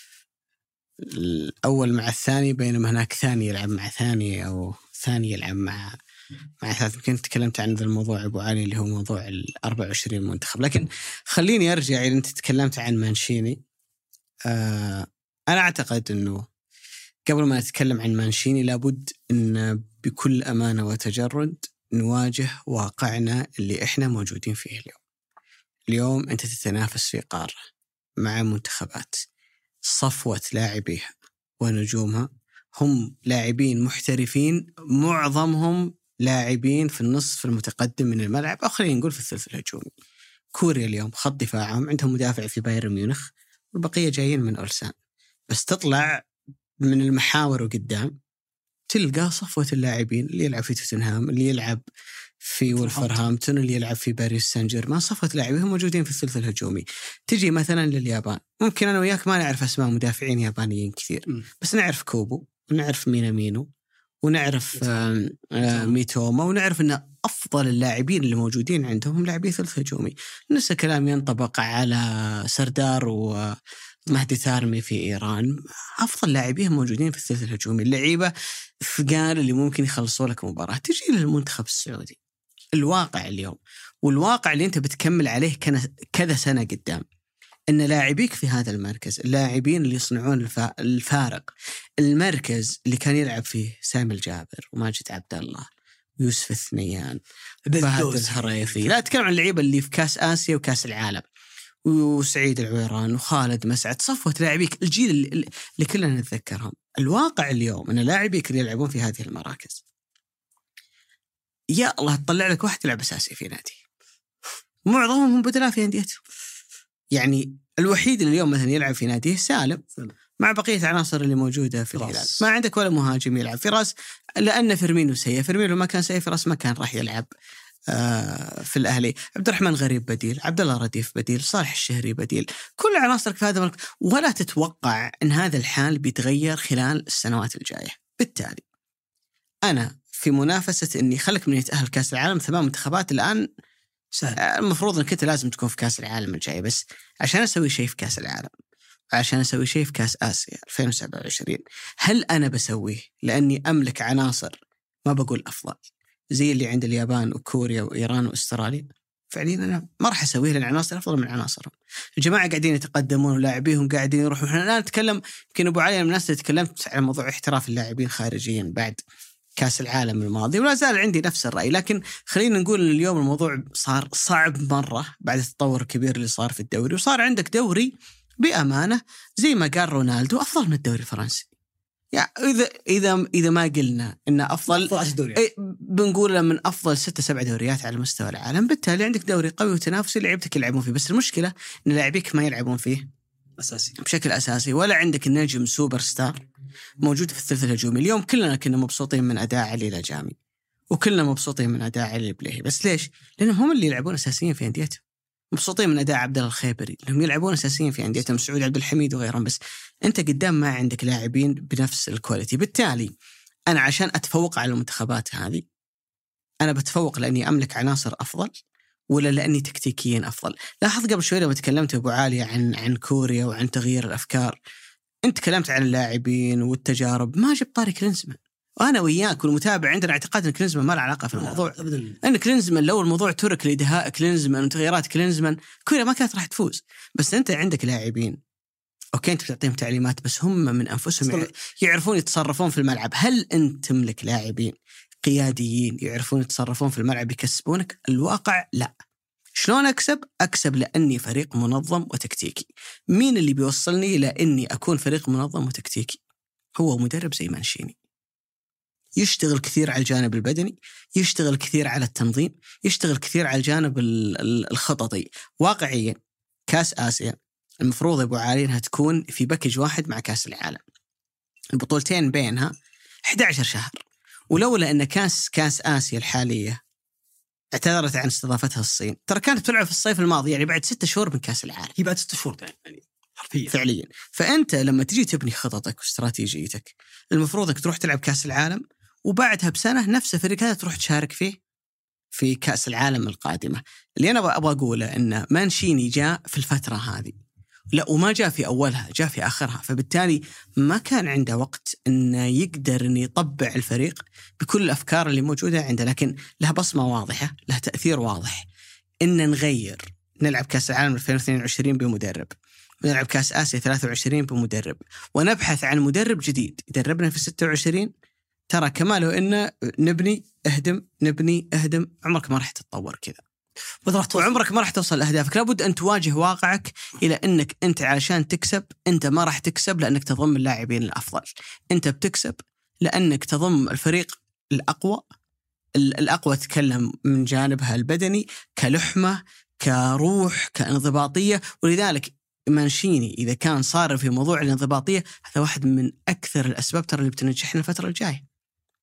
الأول مع الثاني، بينما هناك ثاني يلعب مع ثاني أو ثاني يلعب مع مع ثالث. يمكن تكلمت عن ذا الموضوع أبو علي اللي هو موضوع الأربع وعشرين منتخب، لكن خليني أرجع إلى أنت تكلمت عن مانشيني. آه أنا أعتقد أنه قبل ما نتكلم عن مانشيني لابد أن بكل أمانة وتجرد نواجه واقعنا اللي إحنا موجودين فيه اليوم. اليوم أنت تتنافس في قارة مع منتخبات صفوة لاعبيها ونجومها هم لاعبين محترفين، معظمهم لاعبين في النصف المتقدم من الملعب، أو خلينا نقول في الثلث الهجومي. كوريا اليوم خط دفاعهم عندهم مدافع في بايرن ميونخ، والبقية جايين من أولسان. بس تطلع من المحاور وقدام تلقى صفوة اللاعبين اللي يلعب في توتنهام، اللي يلعب في وولفرهامبتون، اللي يلعب في باريس سان جيرمان، صفوة لاعبين موجودين في الثلث الهجومي. تجي مثلا لليابان، ممكن أنا وياك ما نعرف أسماء مدافعين يابانيين كثير، م. بس نعرف كوبو ونعرف مينامينو ونعرف آه آه ميتوما، ونعرف أن أفضل اللاعبين اللي موجودين عندهم هم لاعبين ثلث هجومي. نفس الكلام ينطبق على سردار ومهدي تارمي في إيران، أفضل لاعبين موجودين في الثلث الهجومي، اللعيبة فقال اللي ممكن يخلصوا لك مباراة. تجي للمنتخب السعودي، الواقع اليوم والواقع اللي أنت بتكمل عليه كذا سنة قدام، أن لاعبيك في هذا المركز، اللاعبين اللي يصنعون الفارق، المركز اللي كان يلعب فيه سامي الجابر وماجد عبد الله ويوسف الثنيان فهد الهريفي، لا أتكلم عن اللعيبة اللي في كاس آسيا وكاس العالم، وسعيد العويران وخالد مسعد، صفوة لاعبيك الجيل اللي كلنا نتذكرهم. الواقع اليوم أن لاعبيك اللي يلعبون في هذه المراكز، يا الله تطلع لك واحد يلعب أساسي في نادي، معظمهم بدلاء في أنديتهم. يعني الوحيد اللي اليوم مثلا يلعب في ناديه سالم مع بقية العناصر اللي موجودة في الهلال. ما عندك ولا مهاجم يلعب في راس، لأن فيرمينو سيء. فيرمينو ما كان سيء في راس ما كان راح يلعب آه في الأهلي. عبد الرحمن غريب بديل، عبد الله رديف بديل، صالح الشهري بديل، كل عناصرك في هذا المركز. ولا تتوقع أن هذا الحال بيتغير خلال السنوات الجاية. بالتالي أنا في منافسة إني خلك من يتأهل كأس العالم، ثمان منتخبات الآن سهل. المفروض أنك أنت لازم تكون في كأس العالم الجاي، بس عشان أسوي شيء في كأس العالم، عشان أسوي شيء في كأس آسيا ألفين وسبعة وعشرين، هل أنا بسويه لأني أملك عناصر ما بقول أفضل زي اللي عند اليابان وكوريا وإيران وأستراليا؟ فعليا أنا ما راح أسويه لأن عناصر أفضل من عناصرهم. الجماعة قاعدين يتقدمون ولاعبيهم قاعدين يروحون. إحنا الآن نتكلم، يمكن أبو علي من الناس اللي تكلمت على موضوع احتراف اللاعبين خارجيا بعد كأس العالم الماضي، ولا زال عندي نفس الرأي. لكن خلينا نقول إن اليوم الموضوع صار صعب مرة بعد التطور الكبير اللي صار في الدوري، وصار عندك دوري بأمانة زي ما قال رونالدو أفضل من الدوري الفرنسي. يعني إذا إذا إذا ما قلنا إن أفضل, أفضل بنقول من أفضل ستة سبع دوريات على مستوى العالم. بالتالي عندك دوري قوي وتنافسي لعبتك يلعبون فيه، بس المشكلة إن لاعبيك ما يلعبون فيه أساسي بشكل أساسي، ولا عندك النجم سوبر ستار موجود في الثلث الهجومي. اليوم كلنا كنا مبسوطين من أداء علي لجامي، وكلنا مبسوطين من أداء علي البليهي، بس ليش؟ لأنهم هم اللي يلعبون أساسيين في أنديتهم. مبسوطين من أداء عبد الله الخيبري لأنهم يلعبون أساسيين في أنديتهم، سعود عبد الحميد وغيرهم، بس أنت قدام ما عندك لاعبين بنفس الكواليتي. بالتالي أنا عشان أتفوق على المنتخبات هذه، أنا بتفوق لأني أملك عناصر أفضل ولا لأني تكتيكيا أفضل؟ لاحظ قبل شوي لما تكلمت أبو عالي عن عن كوريا وعن تغيير الأفكار، أنت تكلمت عن اللاعبين والتجارب، ما جبت طاري كلينزمان. وأنا وياك والمتابع عندنا اعتقاد أن كلينزمان ما له علاقة في الموضوع أبداً. أن كلينزمان لو الموضوع ترك لدهاء كلينزمان وتغييرات كلينزمان كلها ما كانت راح تفوز. بس أنت عندك لاعبين أوكي أنت بتعطيهم تعليمات بس هم من أنفسهم يعرفون يتصرفون في الملعب. هل أنت تملك لاعبين قياديين يعرفون يتصرفون في الملعب يكسبونك؟ الواقع لا. شلون أكسب؟ أكسب لأني فريق منظم وتكتيكي. مين اللي بيوصلني لأني أكون فريق منظم وتكتيكي؟ هو مدرب زي مانشيني، يشتغل كثير على الجانب البدني، يشتغل كثير على التنظيم، يشتغل كثير على الجانب الخططي. واقعيا كاس آسيا المفروض أبو عالي أنها تكون في باكج واحد مع كاس العالم، البطولتين بينها أحد عشر شهر، ولولا أن كاس كاس آسيا الحالية اعتذرت عن استضافتها الصين، ترى كانت بتلعب في الصيف الماضي، يعني بعد ستة شهور من كاس العالم. هي بعد ستة شهور يعني حرفيا فعليا. فأنت لما تجي تبني خططك واستراتيجيتك المفروض أنك تروح تلعب كاس العالم وبعدها بسنة نفس الفريق هذا تروح تشارك فيه في كاس العالم القادمة. اللي أنا أبغى أقوله أن مانشيني جاء في الفترة هذه، لا وما جاء في أولها، جاء في آخرها، فبالتالي ما كان عنده وقت أنه يقدر أن يطبع الفريق بكل الأفكار اللي موجودة عنده، لكن لها بصمة واضحة، لها تأثير واضح. إن نغير، نلعب كأس العالم ألفين واثنين وعشرين بمدرب، ونلعب كأس آسيا ثلاثة وعشرين بمدرب، ونبحث عن مدرب جديد يدربنا في ستة وعشرين. ترى كماله إنه نبني اهدم نبني اهدم، عمرك ما راح تتطور كذا، وعمرك ما راح توصل لأهدافك. لابد أن تواجه واقعك إلى أنك أنت علشان تكسب أنت ما راح تكسب لأنك تضم اللاعبين الأفضل، أنت بتكسب لأنك تضم الفريق الأقوى. الأقوى تكلم من جانبها البدني، كلحمة، كروح، كانضباطية. ولذلك مانشيني إذا كان صار في موضوع الانضباطية هذا واحد من أكثر الأسباب ترى اللي بتنجحنا الفترة الجاية.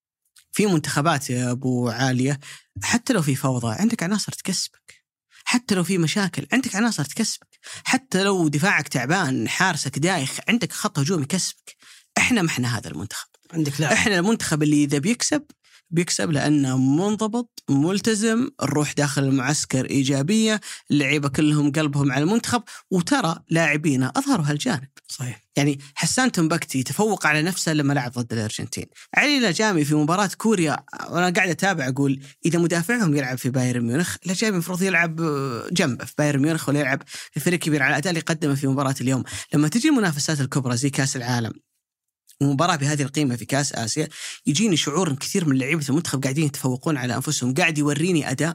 في منتخبات يا أبو عالية حتى لو في فوضى عندك عناصر تكسبك، حتى لو في مشاكل عندك عناصر تكسبك، حتى لو دفاعك تعبان حارسك دايخ عندك خط هجوم يكسبك. إحنا ما إحنا هذا المنتخب. عندك لا. إحنا المنتخب اللي إذا بيكسب بيكسب لأنه منضبط ملتزم، الروح داخل المعسكر إيجابية، اللعيبة كلهم قلبهم على المنتخب. وترى لاعبينا أظهروا هالجانب. صحيح. يعني حسان تنبكتي تفوق على نفسه لما لعب ضد الأرجنتين. علي لجامي في مباراة كوريا وأنا قاعد أتابع أقول إذا مدافعهم يلعب في بايرن ميونخ لجامي المفروض يلعب جنبه في بايرن ميونخ ولا يلعب في فريق كبير على الأداء اللي قدمه في مباراة اليوم. لما تجي المنافسات الكبرى زي كأس العالم ومباراة بهذه القيمة في كأس آسيا يجيني شعور كثير من لعيبة المنتخب قاعدين يتفوقون على أنفسهم، قاعد يوريني أداء.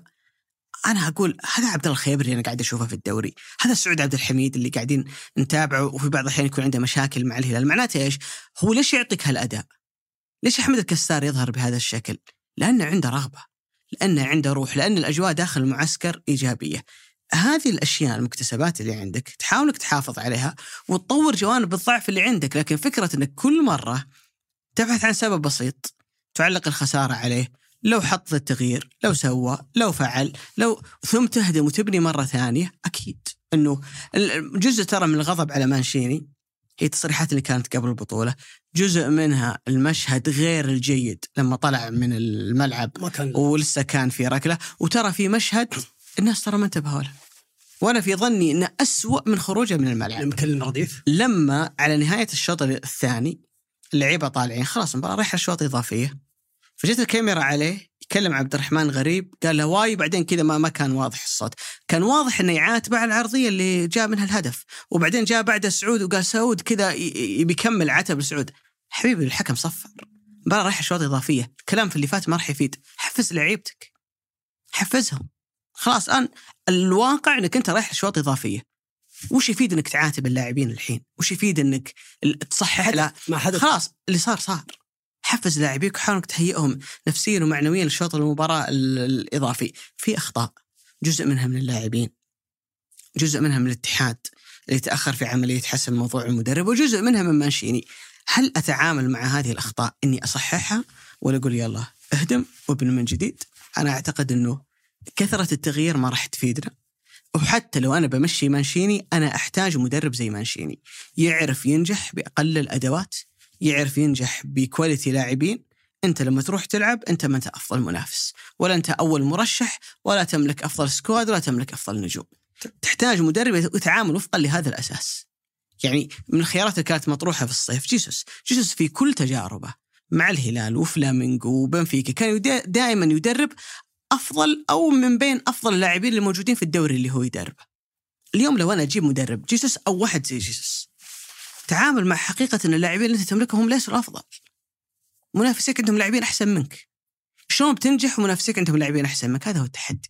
أنا أقول هذا عبد الله الخيبري أنا قاعد أشوفه في الدوري، هذا سعود عبد الحميد اللي قاعدين نتابعه وفي بعض الأحيان يكون عنده مشاكل مع الهلال. معناته إيش؟ هو ليش يعطيك هالأداء؟ ليش أحمد الكسار يظهر بهذا الشكل؟ لأنه عنده رغبة، لأنه عنده روح، لأن الأجواء داخل المعسكر إيجابية. هذه الأشياء المكتسبات اللي عندك تحاول انك تحافظ عليها وتطور جوانب الضعف اللي عندك. لكن فكرة أنك كل مرة تبحث عن سبب بسيط تعلق الخسارة عليه، لو حط التغيير، لو سوى، لو فعل، لو ثم تهدم وتبني مرة ثانية، أكيد أنه جزء ترى من الغضب على مانشيني هي التصريحات اللي كانت قبل البطولة، جزء منها المشهد غير الجيد لما طلع من الملعب ولسه كان في ركلة، وترى في مشهد الناس ترى ما انتبهوا له، وأنا في ظني إنه أسوأ من خروجه من الملعب. رديف لما على نهاية الشوط الثاني اللعيبة طالعين خلاص المباراة رايحة أشواط إضافية، فجت الكاميرا عليه يكلم عبد الرحمن غريب قال له واي، بعدين كذا ما ما كان واضح الصوت، كان واضح إنه يعاتب على العرضية اللي جاء منها الهدف. وبعدين جاء بعد سعود وقال سعود كذا بيكمل عتب سعود. حبيبي الحكم صفر، المباراة رايحة أشواط إضافية، الكلام في اللي فات ما راح يفيد. حفز لعيبتك، حفزهم. خلاص الآن الواقع إنك أنت رايح أشواط إضافية، وش يفيد إنك تعاتب اللاعبين الحين؟ وش يفيد إنك تصحح؟ لا خلاص اللي صار صار. حفز لاعبيك وحاول إنك تهيئهم نفسيا ومعنويا للشوط المباراة الإضافي. في أخطاء جزء منها من اللاعبين، جزء منها من الاتحاد اللي تأخر في عملية حسم موضوع المدرب، وجزء منها من مانشيني. هل أتعامل مع هذه الأخطاء إني أصححها ولا أقول يلا اهدم وابن من جديد؟ أنا أعتقد إنه كثرة التغيير ما راح تفيدنا. وحتى لو أنا بمشي مانشيني أنا أحتاج مدرب زي مانشيني يعرف ينجح بأقل الأدوات، يعرف ينجح بكواليتي لاعبين. أنت لما تروح تلعب أنت ما أنت أفضل منافس، ولا أنت أول مرشح، ولا تملك أفضل سكواد، ولا تملك أفضل نجوم. تحتاج مدرب يتعامل وفقا لهذا الأساس. يعني من الخيارات اللي كانت مطروحة في الصيف جيسوس جيسوس في كل تجاربه مع الهلال وفلامينغو وبنفيكا كان دائما يدرب أفضل أو من بين أفضل اللاعبين الموجودين في الدوري اللي هو يدربه. اليوم لو أنا أجيب مدرب جيسوس أو واحد زي جيسوس تعامل مع حقيقة أن اللاعبين اللي تملكهم ليسوا الأفضل، منافسيك عندهم لاعبين أحسن منك، شلون بتنجح ومنافسيك عندهم لاعبين أحسن منك؟ هذا هو التحدي.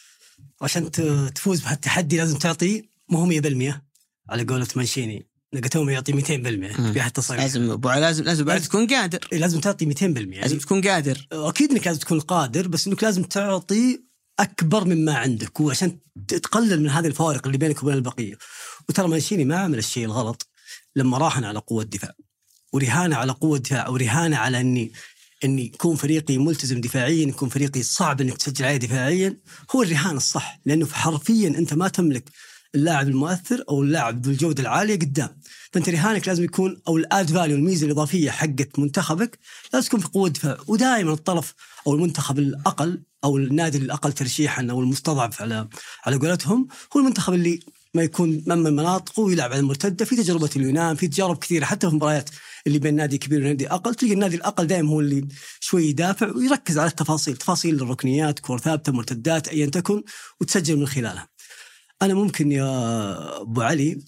عشان تفوز بهالتحدي لازم تعطي مو مية بالمية على قولة مانشيني، لقيتهم يعطي مئتين بالمئة في هالتصريح. لازم أبو لازم لازم بعد تكون قادر، لازم تعطي مئتين بالمئة، لازم تكون قادر. أكيد إنك لازم تكون قادر، بس إنك لازم تعطي أكبر مما عندك، وعشان تقلل من هذه الفوارق اللي بينك وبين البقية. وترى مانشيني ما عمل الشيء الغلط لما راهن على قوة دفاع ورهانة على قوة دفاع ورهانة على إني إني يكون فريقي ملتزم دفاعيا، يكون فريقي صعب إنك تسجل عليه دفاعيا. هو الرهان الصح، لأنه حرفيا أنت ما تملك اللاعب المؤثر أو اللاعب بالجودة العالية قدام، فأنت رهانك لازم يكون أو الآد فاليو الميزة الإضافية حقت منتخبك لازم تكون في قوة دفاع. ودائما الطرف أو المنتخب الأقل أو النادي الأقل ترشيحا أو المستضعف على على قولتهم هو المنتخب اللي ما يكون من مناطقه ويلعب على المرتدة. في تجربة اليونان، في تجارب كثيرة حتى في مباريات اللي بين نادي كبير ونادي أقل، تلقى النادي الأقل دائما هو اللي شوي يدافع ويركز على التفاصيل، تفاصيل الركنيات، كور ثابتة، مرتدات، أيا تكن، وتسجل من خلالها. أنا ممكن يا أبو علي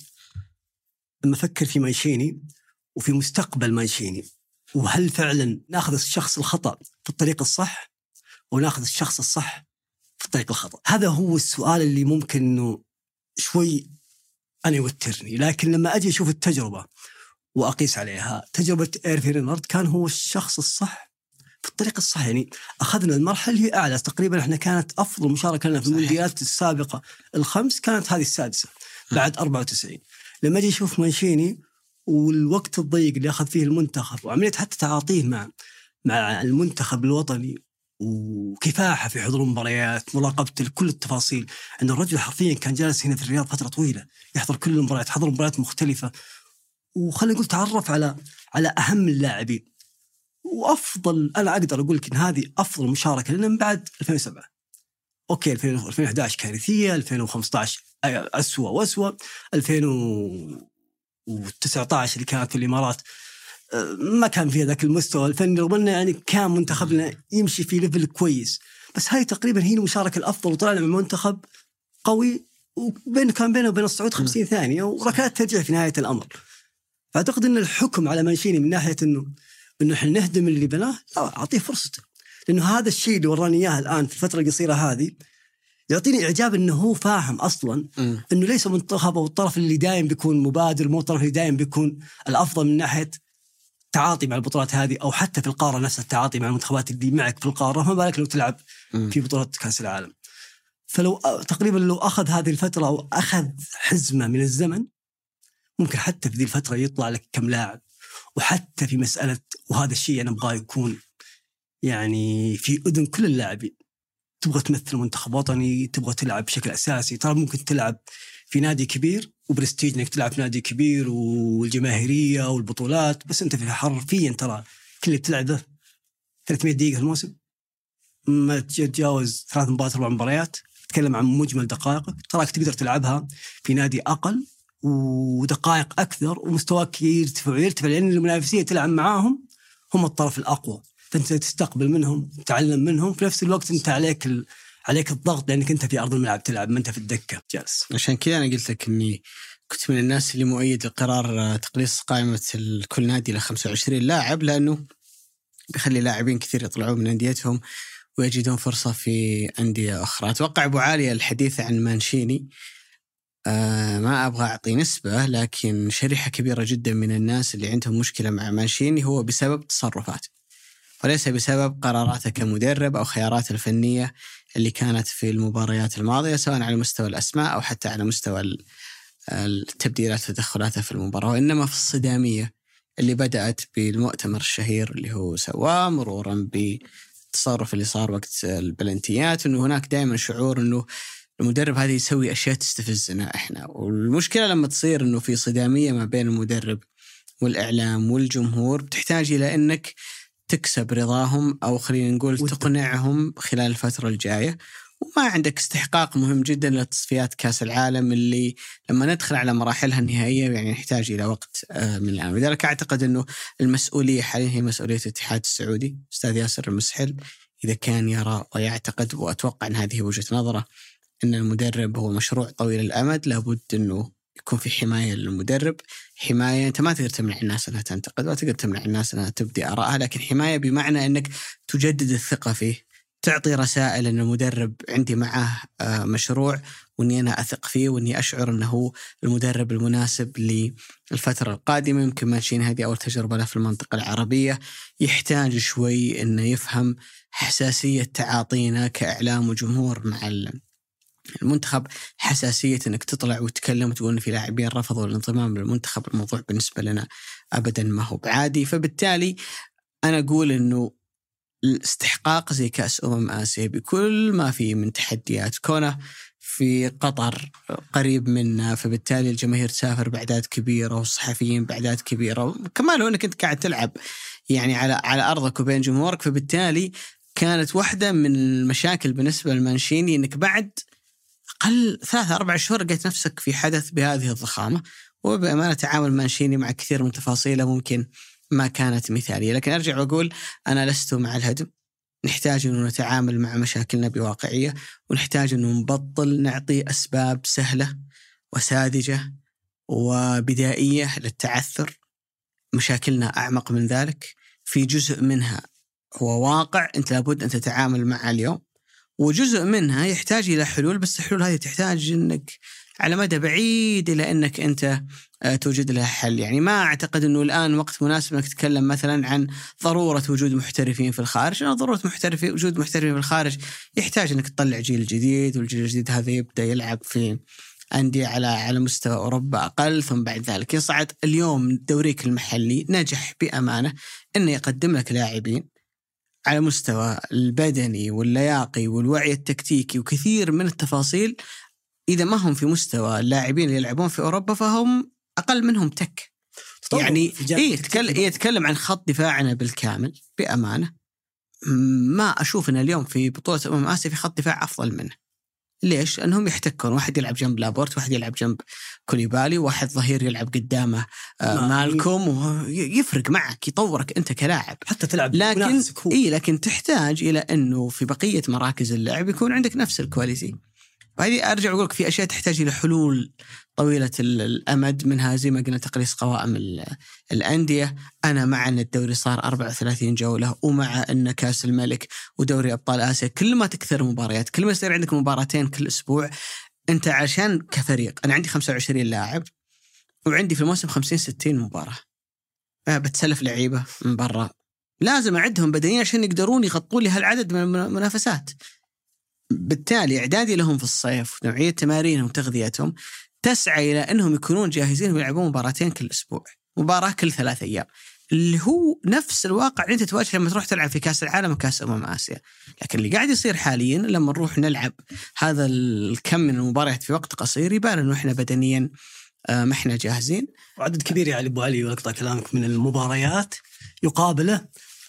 لما أفكر في مانشيني وفي مستقبل مانشيني، وهل فعلا ناخذ الشخص الخطأ في الطريق الصح وناخذ الشخص الصح في الطريق الخطأ، هذا هو السؤال اللي ممكن إنه شوي أنا يوترني. لكن لما أجي أشوف التجربة وأقيس عليها، تجربة إيرفي رينارد كان هو الشخص الصح في الطريق الصح. يعني أخذنا المرحلة اللي هي أعلى تقريبا، إحنا كانت أفضل مشاركة لنا في المونديالات السابقة الخمس كانت هذه السادسة بعد أربعة وتسعين. لما أجي أشوف مانشيني والوقت الضيق اللي أخذ فيه المنتخب وعملية حتى تعاطيه مع مع المنتخب الوطني وكفاحة في حضور المباريات، مراقبة كل التفاصيل، أن الرجل حرفيا كان جالس هنا في الرياض فترة طويلة يحضر كل المباريات، حضر مباريات مختلفة، وخلينا نقول تعرف على على أهم اللاعبين. وأفضل أنا أقدر أقول لك إن هذه أفضل مشاركة لنا من بعد ألفين وسبعة. أوكي ألفين وإحدى عشر كارثية، ألفين وخمسة عشر أسوأ وأسوأ، ألفين وتسعة عشر اللي كانت في الإمارات ما كان فيها ذاك المستوى الفني، رغم أنه يعني كان منتخبنا يمشي في ليفل كويس، بس هاي تقريبا هي المشاركة الأفضل، وطلعنا من منتخب قوي وبين كان بينه وبين الصعود خمسين ثانية وركلات ترجع في نهاية الأمر. فأعتقد أن الحكم على مانشيني من ناحية أنه أنه إحنا نهدم اللي بناه، لا، أعطيه فرصته، لأنه هذا الشيء اللي وراني إياه الآن في الفترة القصيرة هذه يعطيني إعجاب أنه هو فاهم أصلاً أنه ليس منتخب أو الطرف اللي دائم بيكون مبادر، مو الطرف اللي دائم بيكون الأفضل من ناحية تعاطي مع البطولات هذه، أو حتى في القارة نفسها التعاطي مع المنتخبات اللي معك في القارة، ما بالك لو تلعب في بطولة كأس العالم. فلو تقريبا لو أخذ هذه الفترة أو أخذ حزمة من الزمن، ممكن حتى في ذي الفترة يطلع لك كم لاعب. وحتى في مسألة، وهذا الشيء أنا أبغى يكون يعني في أذن كل اللاعبين، تبغى تمثل منتخب وطني، تبغى تلعب بشكل أساسي، ترى ممكن تلعب في نادي كبير وبرستيج إنك تلعب في نادي كبير والجماهيرية والبطولات، بس أنت في حرفيا ترى كل اللي بتلعبه ثلاثمئة دقيقة في الموسم، ما تتجاوز ثلاث مباريات أربع مباريات، تتكلم عن مجمل دقائق تراك تقدر تلعبها في نادي أقل ودقائق أكثر، ومستواك يرتفع ويرتفع لأن المنافسين تلعب معاهم هم الطرف الأقوى، فأنت تستقبل منهم، تتعلم منهم، في نفس الوقت أنت عليك ال... عليك الضغط لأنك أنت في أرض الملعب تلعب، ما أنت في الدكة جالس. عشان كذا أنا قلت لك إني كنت من الناس اللي مؤيد لقرار تقليص قائمة كل نادي ل خمسة وعشرين لاعب، لأنه بيخلي لاعبين كثير يطلعون من أنديتهم ويجدون فرصة في أندية أخرى. أتوقع أبو عالية الحديث عن مانشيني آه ما أبغى أعطي نسبة، لكن شريحة كبيرة جدا من الناس اللي عندهم مشكلة مع مانشيني هو بسبب تصرفاته وليس بسبب قراراته كمدرب أو خياراته الفنية اللي كانت في المباريات الماضية، سواء على مستوى الأسماء أو حتى على مستوى التبديلات وتدخلاتها في المباراة، وإنما في الصدامية اللي بدأت بالمؤتمر الشهير اللي هو سواه، مرورا بالتصرف اللي صار وقت البلنتيات، إنه هناك دائما شعور إنه المدرب هذا يسوي أشياء تستفزنا إحنا. والمشكلة لما تصير إنه في صدامية ما بين المدرب والإعلام والجمهور، بتحتاج إلى إنك تكسب رضاهم أو خلينا نقول تقنعهم خلال الفترة الجاية، وما عندك استحقاق مهم جدا لتصفيات كأس العالم اللي لما ندخل على مراحلها النهائية يعني نحتاج إلى وقت من الآن. لذلك أعتقد أنه المسؤولية حاليا هي مسؤولية الاتحاد السعودي. أستاذ ياسر المسحل إذا كان يرى ويعتقد، وأتوقع أن هذه وجهة نظره، أن المدرب هو مشروع طويل الأمد، لابد أنه يكون في حماية للمدرب. حماية أنت ما تقدر تمنع الناس أنها تنتقد، ولا تقدر تمنع الناس أنها تبدي آرائها، لكن حماية بمعنى أنك تجدد الثقة فيه، تعطي رسائل أن المدرب عندي معه مشروع وأني أنا أثق فيه وأني أشعر أنه هو المدرب المناسب للفترة القادمة. يمكن مانشيني هذه أول تجربة له في المنطقة العربية، يحتاج شوي أنه يفهم حساسية تعاطينا كإعلام وجمهور مع المنتخب، حساسية أنك تطلع وتتكلم وتقول أن في لاعبين رفضوا الانضمام للمنتخب. الموضوع بالنسبة لنا أبدا ما هو بعادي. فبالتالي أنا أقول أنه الاستحقاق زي كأس أمم آسيا بكل ما فيه من تحديات، كونه في قطر قريب منا، فبالتالي الجماهير تسافر بأعداد كبيرة والصحفيين بأعداد كبيرة، كمان لو أنك أنت قاعد تلعب يعني على على أرضك وبين جمهورك. فبالتالي كانت واحدة من المشاكل بالنسبة للمانشيني أنك بعد أقل ثلاثة أربع شهور لقيت نفسك في حدث بهذه الضخامة. وبأمانة تعامل مانشيني مع كثير من تفاصيله ممكن ما كانت مثالية، لكن أرجع وأقول أنا لست مع الهدم. نحتاج أن نتعامل مع مشاكلنا بواقعية، ونحتاج أن نبطل نعطي أسباب سهلة وساذجة وبدائية للتعثر. مشاكلنا أعمق من ذلك، في جزء منها هو واقع أنت لابد أن تتعامل معه اليوم، وجزء منها يحتاج إلى حلول، بس الحلول هذه تحتاج أنك على مدى بعيد إلى أنك أنت توجد لها حل. يعني ما أعتقد أنه الآن وقت مناسب أنك تتكلم مثلا عن ضرورة وجود محترفين في الخارج. أنا ضرورة محترفين وجود محترفين في الخارج يحتاج أنك تطلع جيل جديد، والجيل الجديد هذا يبدأ يلعب في أندية على على مستوى أوروبا أقل، ثم بعد ذلك يصعد. اليوم دوريك المحلي نجح بأمانة أنه يقدم لك لاعبين على مستوى البدني واللياقي والوعي التكتيكي وكثير من التفاصيل، إذا ما هم في مستوى اللاعبين اللي يلعبون في أوروبا فهم أقل منهم تك. يعني إيه يتكلم, يتكلم عن خط دفاعنا بالكامل بأمانة. ما أشوف أن اليوم في بطولة أمم آسيا في خط دفاع أفضل منه. ليش؟ أنهم يحتكون، واحد يلعب جنب لابورت، واحد يلعب جنب كوليبالي، واحد ظهير يلعب قدامه آه مالكوم، يفرق معك، يطورك أنت كلاعب حتى تلعب. لكن إيه لكن تحتاج إلى أنه في بقية مراكز اللعب يكون عندك نفس الكواليتي. وهذه أرجع أقولك في أشياء تحتاج إلى حلول طويلة الأمد، منها زي ما قلنا تقليص قوائم الأندية. أنا مع أن الدوري صار أربعة وثلاثين جولة، ومع أن كأس الملك ودوري أبطال آسيا كل ما تكثر مباريات، كل ما يصير عندك مباراتين كل أسبوع، أنت عشان كفريق أنا عندي خمسة وعشرين لاعب وعندي في الموسم خمسين ستين مباراة، بتسلف لعيبة من برا، لازم أعدهم بدنيا عشان يقدرون يغطون لي هالعدد من المنافسات. بالتالي إعدادي لهم في الصيف ونوعية تمارينهم وتغذيتهم تسعى إلى أنهم يكونون جاهزين ويلعبون مباراتين كل أسبوع، مباراة كل ثلاثة أيام، اللي هو نفس الواقع اللي أنت تواجه لما تروح تلعب في كأس العالم وكأس أمم آسيا. لكن اللي قاعد يصير حاليا لما نروح نلعب هذا الكم من المباريات في وقت قصير، يبان أنه إحنا بدنيا ما إحنا جاهزين. وعدد كبير يا علي أبو علي، وأقطع كلامك، من المباريات يقابله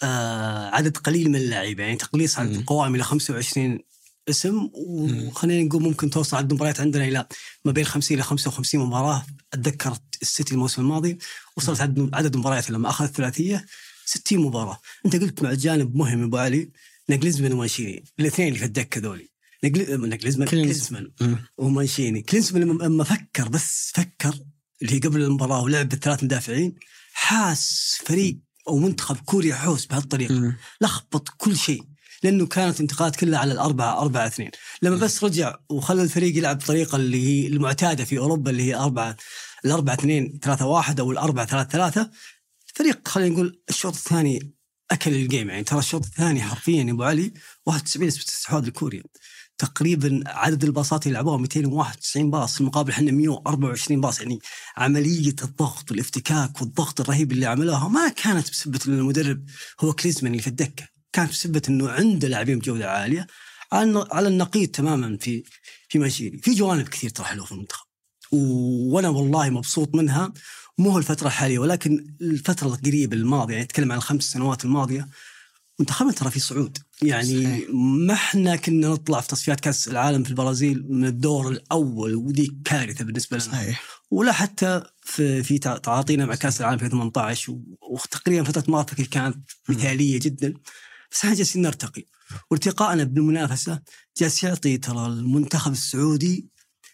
عدد قليل من اللاعبين، يعني تقليص عن القوائم إلى خمسة وعشرين اسم، وخلينا نقول ممكن توصل عدد المباريات عندنا إلى ما بين خمسين إلى خمسة وخمسين مباراة. أتذكر السيتي الموسم الماضي وصلت عدد عدد المباريات لما أخذ ثلاثية ستين مباراة. أنت قلت مع جانب مهم أبو علي، نجلزمان ومانشيني، الاثنين اللي في الدكة ذولي، نجلزمان كلينسمان ومانشيني. كلينسمان لما فكر بس فكر اللي هي قبل المباراة ولعب بالثلاث مدافعين، حاس فريق أو منتخب كوريا حوس بهالطريقة، لخبط كل شيء، لأنه كانت انتقاد كلها على الأربعة أربعة اثنين. لما بس رجع وخلى الفريق يلعب بطريقة اللي هي المعتادة في أوروبا، اللي هي أربعة الأربعة اثنين ثلاثة واحد أو الأربعة ثلاثة ثلاثة، الفريق خلينا نقول الشوط الثاني أكل الجيم. يعني ترى الشوط الثاني حرفيا يا أبو علي واحد وتسعين نسبة استحواذ لكوريا، تقريبا عدد الباصات اللي لعبوها مئتين وواحد وتسعين باص، المقابل حنا مئة وأربعة وعشرين باص. يعني عملية الضغط والافتكاك والضغط الرهيب اللي عملوها ما كانت بسبة أن المدرب هو كليزمان اللي في الدكة، كانت بسبة أنه عنده لاعبين بجودة عالية على النقيض تماما في في مانشيني. في جوانب كثير ترى حلوة في المنتخب، وأنا والله مبسوط منها، مو الفترة الحالية ولكن الفترة القريبة الماضية، يعني أتكلم عن الخمس سنوات الماضية. منتخبنا ترى في صعود يعني صحيح. ما احنا كنا نطلع في تصفيات كأس العالم في البرازيل من الدور الأول ودي كارثة بالنسبة لنا. صحيح. ولا حتى في في تعاطينا مع كأس العالم في ثمانية عشر وتقريبا فترة مرافق كانت مثالية جدا. بس احنا جالسين نرتقي وارتقائنا بالمنافسة جالس يعطي ترى المنتخب السعودي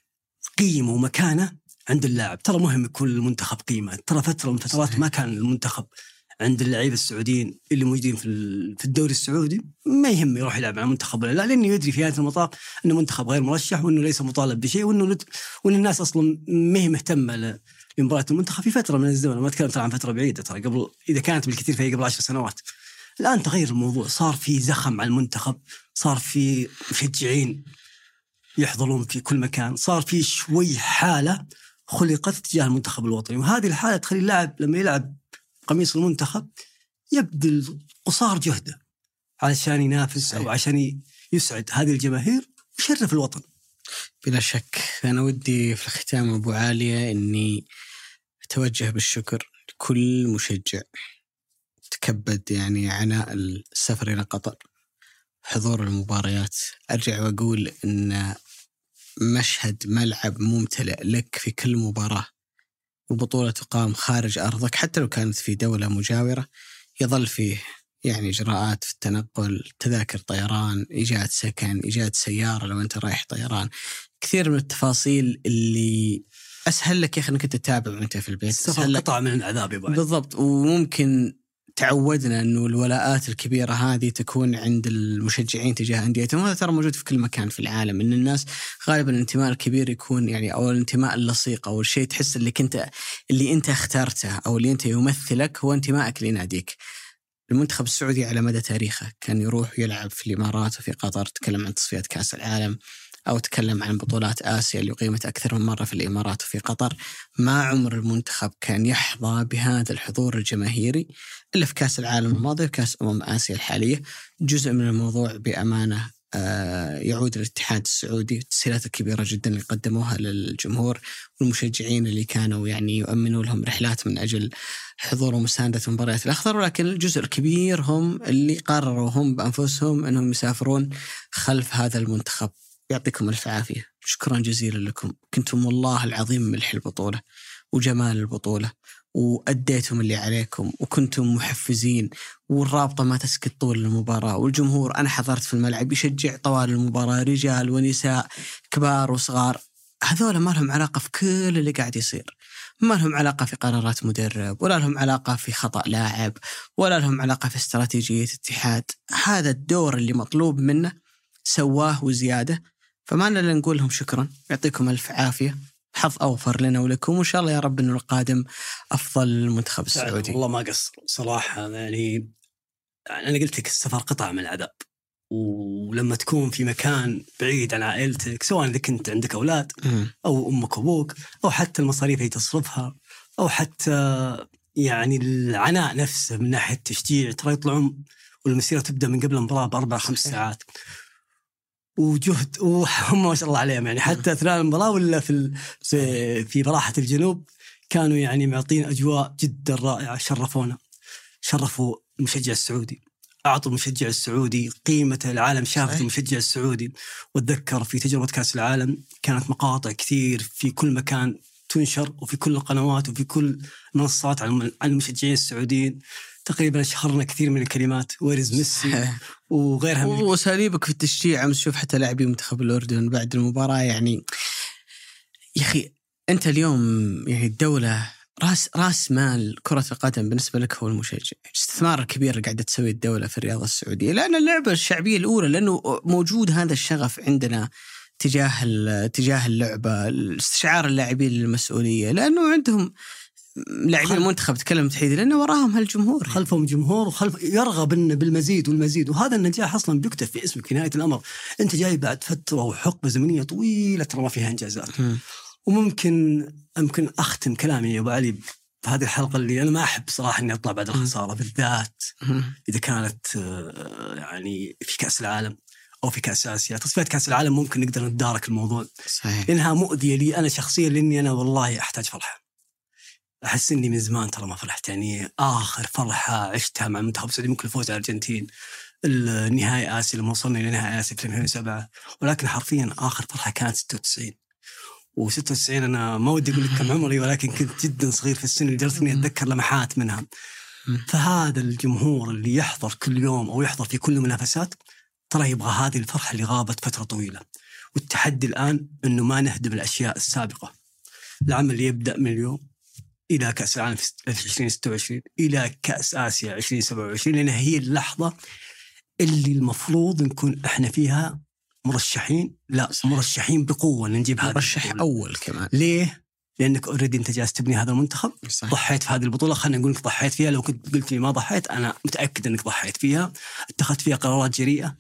قيمة ومكانة عند اللاعب. ترى مهم يكون المنتخب قيمة. ترى فترة من فترات ما كان المنتخب عند اللعيبة السعوديين اللي موجودين في في الدوري السعودي ما يهم يروح يلعب مع منتخب ولا لا، لأنه يدري في هذا المطاف أنه منتخب غير مرشح وأنه ليس مطالب بشيء وأنه لت... وأن الناس أصلا ما هي مهتمة لمباراة المنتخب في فترة من الزمن. ما أتكلم ترى عن فترة بعيدة، ترى قبل إذا كانت بالكثير فهي قبل عشر سنوات. الآن تغير الموضوع، صار في زخم على المنتخب، صار في مشجعين يحضرون في كل مكان، صار في شوي حالة خلقت تجاه المنتخب الوطني. وهذه الحالة تخلي اللاعب لما يلعب قميص المنتخب يبذل قصار جهده علشان ينافس أو عشان يسعد هذه الجماهير ويشرف الوطن. بلا شك. أنا ودي في الختام أبو عالية أني أتوجه بالشكر لكل مشجع تكبد يعني عناء السفر إلى قطر، حضور المباريات. أرجع وأقول أن مشهد ملعب ممتلئ لك في كل مباراة وبطولة تقام خارج أرضك حتى لو كانت في دولة مجاورة، يظل فيه يعني إجراءات في التنقل، تذاكر طيران، إيجاد سكن، إيجاد سيارة لو أنت رايح طيران، كثير من التفاصيل اللي أسهل لك يا أخي أنك تتابع وأنت في البيت. السفر قطع من العذاب يا بالضبط. وممكن تعودنا أنه الولاءات الكبيرة هذه تكون عند المشجعين تجاه أنديتهم، وهذا ترى موجود في كل مكان في العالم. إن الناس غالبا الانتماء الكبير يكون يعني أو الانتماء اللصيق أو الشيء تحس اللي كنت اللي أنت اخترته أو اللي أنت يمثلك هو انتمائك لناديك. المنتخب السعودي على مدى تاريخه كان يروح يلعب في الإمارات وفي قطر، تكلم عن تصفيات كأس العالم أو تكلم عن بطولات آسيا اللي قيمت أكثر من مرة في الإمارات وفي قطر. ما عمر المنتخب كان يحظى بهذا الحضور الجماهيري إلا في كأس العالم الماضي وكأس أمم آسيا الحالية. جزء من الموضوع بأمانة يعود للاتحاد السعودي، التسهيلات الكبيرة جدا اللي قدموها للجمهور والمشجعين اللي كانوا يعني يؤمنوا لهم رحلات من أجل حضور ومساندة مباريات الأخضر، ولكن الجزء الكبير هم اللي قرروا هم بأنفسهم أنهم يسافرون خلف هذا المنتخب. يعطيكم الف عافية، شكرا جزيلا لكم. كنتم والله العظيم ملح البطولة وجمال البطولة وأديتم اللي عليكم وكنتم محفزين، والرابطة ما تسكت طول المباراة، والجمهور أنا حضرت في الملعب يشجع طوال المباراة، رجال ونساء كبار وصغار. هذول ما لهم علاقة في كل اللي قاعد يصير، ما لهم علاقة في قرارات مدرب ولا لهم علاقة في خطأ لاعب ولا لهم علاقة في استراتيجية اتحاد. هذا الدور اللي مطلوب منه سواه وزيادة، فما لنا نقول لهم شكرا. يعطيكم ألف عافية، حظ أوفر لنا ولكم، وإن شاء الله يا رب أنه القادم أفضل المنتخب السعودي. والله ما قصر صراحة. يعني أنا قلت لك السفر قطع من العذاب، ولما تكون في مكان بعيد عن عائلتك سواء إذا كنت عندك أولاد أو أمك وأبوك أو حتى المصاريف اللي تصرفها أو حتى يعني العناء نفسه من ناحية التشجيع، ترى يطلعون والمسيرة تبدأ من قبل المباراة بأربع خمس ساعات وجهد وهم ما شاء الله عليهم. يعني حتى أثناء المباراة ولا في في في براحة الجنوب كانوا يعني معطين أجواء جدا رائعة. شرفونا، شرفوا المشجع السعودي، أعطوا المشجع السعودي قيمته. العالم شافت المشجع السعودي. واتذكر في تجربة كأس العالم كانت مقاطع كثير في كل مكان تنشر وفي كل القنوات وفي كل منصات عن المشجعين السعوديين. تقريبا شهرنا كثير من الكلمات ويرز ميسي وغيرها. وأساليبك في التشجيع عم تشوف حتى لاعبي منتخب الأردن بعد المباراة. يعني يا أخي أنت اليوم يعني الدولة راس راس مال كرة القدم بالنسبة لك هو المشجع. استثمار الكبير اللي قاعدة تسوي الدولة في الرياضة السعودية، لأن اللعبة الشعبية الأولى، لأنه موجود هذا الشغف عندنا تجاه تجاه اللعبة، استشعار اللاعبين للمسؤولية، لأنه عندهم لاعبين المنتخب تكلم تحديدا لأنه وراهم هالجمهور، خلفهم جمهور وخلف يرغب إنه بالمزيد والمزيد. وهذا النجاح أصلا بيكتب في اسمك في نهاية الأمر. أنت جاي بعد فترة وحقبة زمنية طويلة ترى ما فيها إنجازات. م. وممكن ممكن أختم كلامي يا أبو علي في هذه الحلقة اللي أنا ما أحب صراحة إني أطلع بعد الخسارة، بالذات إذا كانت يعني في كأس العالم أو في كأس آسيا. تصفيات كأس العالم ممكن نقدر نتدارك الموضوع، صحيح. لأنها مؤذية لي أنا شخصيا، لأني أنا والله أحتاج فرحة. أحس إني من زمان ترى ما فرحت. يعني آخر فرحة عشتها مع المنتخب السعودي ممكن الفوز على الأرجنتين النهائي آسيا لما وصلنا إلى نهائي آسيا في ألفين وسبعة، ولكن حرفيا آخر فرحة كانت ستة وتسعين. وستة وتسعين أنا ما ودي أقول لك كم عمري، ولكن كنت جدا صغير في السن لدرجة إني أتذكر لمحات منها. فهذا الجمهور اللي يحضر كل يوم أو يحضر في كل المنافسات ترى يبغى هذه الفرحة اللي غابت فترة طويلة. والتحدي الآن إنه ما نهدم الأشياء السابقة. العمل يبدأ من اليوم إلى كأس العالم في ألفين وستة وعشرين، إلى كأس آسيا ألفين وسبعة وعشرين، لأن هي اللحظة اللي المفروض نكون إحنا فيها مرشحين. لا صحيح. مرشحين بقوة نجيب هذا مرشح أول كمان. ليه؟ لأنك أوريدي أنت جالس تبني هذا المنتخب. صحيح. ضحيت في هذه البطولة، خلنا نقول لك ضحيت فيها. لو كنت قلت لي ما ضحيت أنا متأكد أنك ضحيت فيها. اتخذت فيها قرارات جريئة،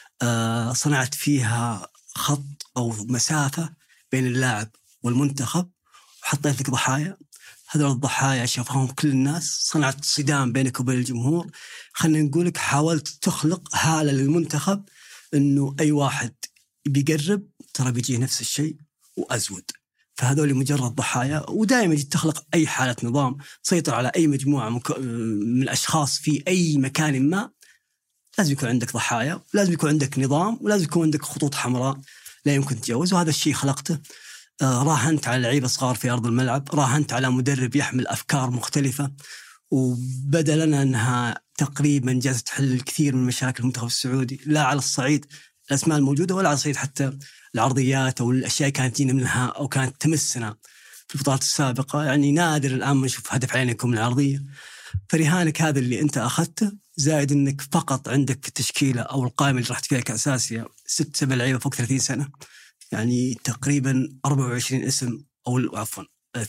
آه صنعت فيها خط أو مسافة بين اللاعب والمنتخب، وحطيت لك ضحايا. هذول الضحايا شافهم كل الناس، صنعت صدام بينك وبين الجمهور. خلنا نقولك حاولت تخلق هالة للمنتخب إنه أي واحد بيقرب ترى بيجيه نفس الشيء وأزود. فهذول مجرد ضحايا. ودائما تخلق أي حالة نظام تسيطر على أي مجموعة من الأشخاص في أي مكان ما. لازم يكون عندك ضحايا، لازم يكون عندك نظام، ولازم يكون عندك خطوط حمراء لا يمكن تتجاوز. وهذا الشيء خلقته. آه راهنت على لعيبة صغار في أرض الملعب، راهنت على مدرب يحمل أفكار مختلفة، وبدأ لنا أنها تقريبا جالسة تحل الكثير من مشاكل المنتخب السعودي، لا على الصعيد الأسماء الموجودة ولا على الصعيد حتى العرضيات أو الأشياء كانت تجينا منها أو كانت تمسنا في البطولات السابقة. يعني نادر الآن ما نشوف هدف عينكم من العرضية. فرهانك هذا اللي أنت أخذته، زائد أنك فقط عندك في التشكيلة أو القائمة اللي رحت فيها كأس آسيا ست سبع لعيبة فوق ثلاثين سنة، يعني تقريبا أربعة وعشرين اسم أو عفوا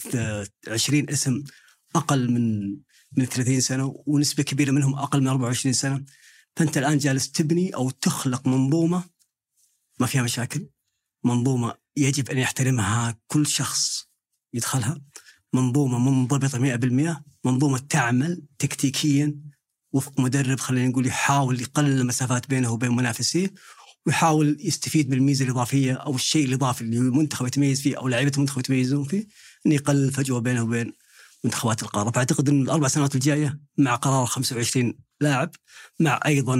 عشرين اسم أقل من من ثلاثين سنة، ونسبة كبيرة منهم أقل من أربعة وعشرين سنة. فأنت الآن جالس تبني أو تخلق منظومة ما فيها مشاكل، منظومة يجب أن يحترمها كل شخص يدخلها، منظومة منضبطة مئة بالمئة، منظومة تعمل تكتيكيا وفق مدرب خلينا نقول يحاول يقلل المسافات بينه وبين منافسيه، ويحاول يستفيد بالميزة الإضافية أو الشيء الإضافي اللي المنتخب يتميز فيه أو لاعيبة المنتخب يتميزون فيه، أن يقلل الفجوة بينه وبين منتخبات القارة. فأعتقد أن الأربع سنوات الجاية مع قرار خمسة وعشرين لاعب، مع أيضا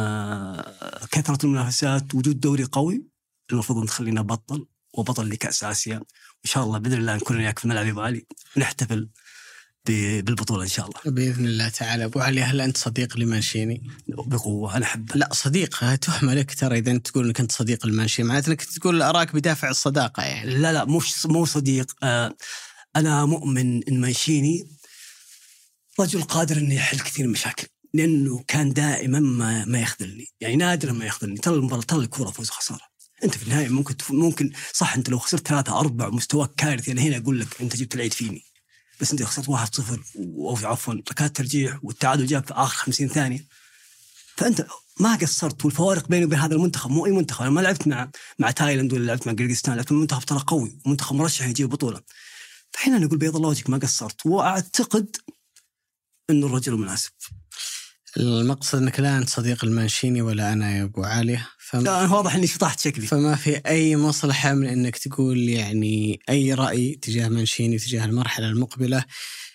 كثرة المنافسات، وجود دوري قوي، المفروض أن تخلينا بطل وبطل لكأس آسيا. إن شاء الله بإذن الله نكون وياك في الملعب أبو علي ونحتفل بالبطولة إن شاء الله بإذن الله تعالى. أبو علي، هل أنت صديق لمانشيني؟ بقوة، أنا أحبه. لا صديق، تهمة لك ترى إذا أنت تقول أنك أنت صديق لمانشيني، معناته أنك تقول أراك بدافع الصداقة يعني. لا لا مش مو صديق. آه أنا مؤمن إن مانشيني رجل قادر إنه يحل كثير من المشاكل، لأنه كان دائما ما ما يخذلني، يعني نادرا ما يخذلني. ترى المباراة ترى الكورة فوز خسارة. أنت في النهاية ممكن ممكن صح أنت لو خسرت ثلاثة أربعة مستواك كارثي، أنا هنا أقول لك أنت جبت العيد فيني، بس أنت خسرت واحد صفر أو عفوا ركلات ترجيح والتعادل جاء في آخر خمسين ثانية، فأنت ما قصرت. والفوارق بيني وبين هذا المنتخب مو أي منتخب. أنا ما لعبت مع مع تايلاند ولا لعبت مع قرقيزستان، لعبت مع منتخب ترى قوي ومنتخب مرشح يجيب بطولة. فهنا نقول بيض الله وجهك ما قصرت، وأعتقد إنه الرجل مناسب. المقصد أنك لا أنت صديق المانشيني ولا أنا يا أبو علي، فم... لا واضح إني شطحت شكلي. فما في أي مصلحة من أنك تقول يعني أي رأي تجاه مانشيني تجاه المرحلة المقبلة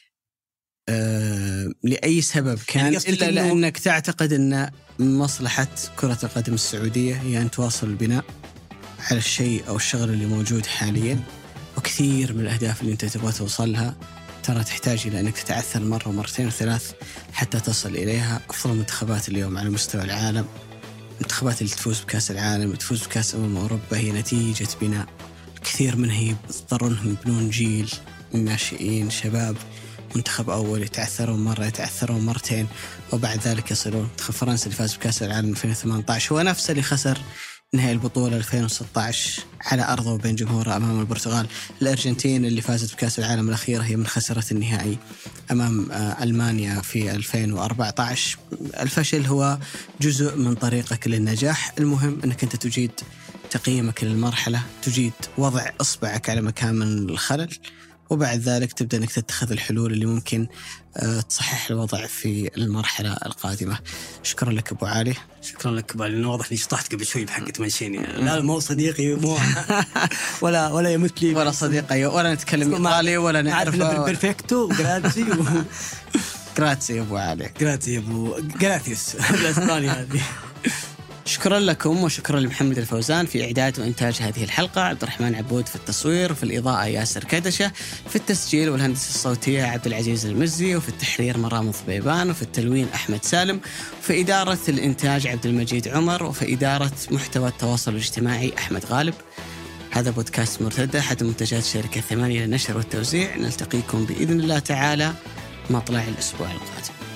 أه... لأي سبب كان، يعني إلا إنه... لأنك تعتقد أن مصلحة كرة القدم السعودية هي أن تواصل البناء على الشيء أو الشغل اللي موجود حاليا، وكثير من الأهداف اللي أنت تبغى توصلها ترى تحتاج إلى أنك تتعثر مرة ومرتين وثلاث حتى تصل إليها. أفضل منتخبات اليوم على مستوى العالم، منتخبات اللي تفوز بكأس العالم وتفوز بكأس أمم أوروبا، هي نتيجة بناء. الكثير منها يضطرون انهم يبنون جيل من ناشئين شباب، منتخب أول يتعثرون مرة يتعثرون مرتين وبعد ذلك يصلون. منتخب فرنسا اللي فاز بكأس العالم ألفين وثمانية عشر هو نفسه اللي خسر نهائي البطولة ألفين وستة عشر على أرضه وبين جمهوره أمام البرتغال. الأرجنتين اللي فازت بكأس العالم الأخيرة هي من خسرت النهائي أمام ألمانيا في ألفين وأربعة عشر. الفشل هو جزء من طريقك للنجاح. المهم أنك أنت تجيد تقييمك للمرحلة، تجيد وضع إصبعك على مكان من الخلل، وبعد ذلك تبدأ أنك تتخذ الحلول اللي ممكن تصحح الوضع في المرحلة القادمة. شكرا لك أبو علي. شكرا لك أبو علي، لأنه واضح إني شطحت قبل شوي بحقة منشيني. لا مو صديقي مو ولا ولا يمت لي ولا صديقي ولا نتكلم إيطالي ولا نعرف بالبرفكتو جراتسي و... جراتسي أبو علي. جراتسي أبو جراتيس الأسباني هذه. شكرا لكم وشكرا لمحمد الفوزان في إعداد وإنتاج هذه الحلقة، عبد الرحمن عبود في التصوير، وفي الإضاءة ياسر كدشة، في التسجيل والهندسة الصوتية عبد العزيز المزي، وفي التحرير مرام ضبيبان، وفي التلوين أحمد سالم، وفي إدارة الإنتاج عبد المجيد عمر، وفي إدارة محتوى التواصل الاجتماعي أحمد غالب. هذا بودكاست مرتدى أحد منتجات شركة ثمانية للنشر والتوزيع. نلتقيكم بإذن الله تعالى مطلع الأسبوع القادم.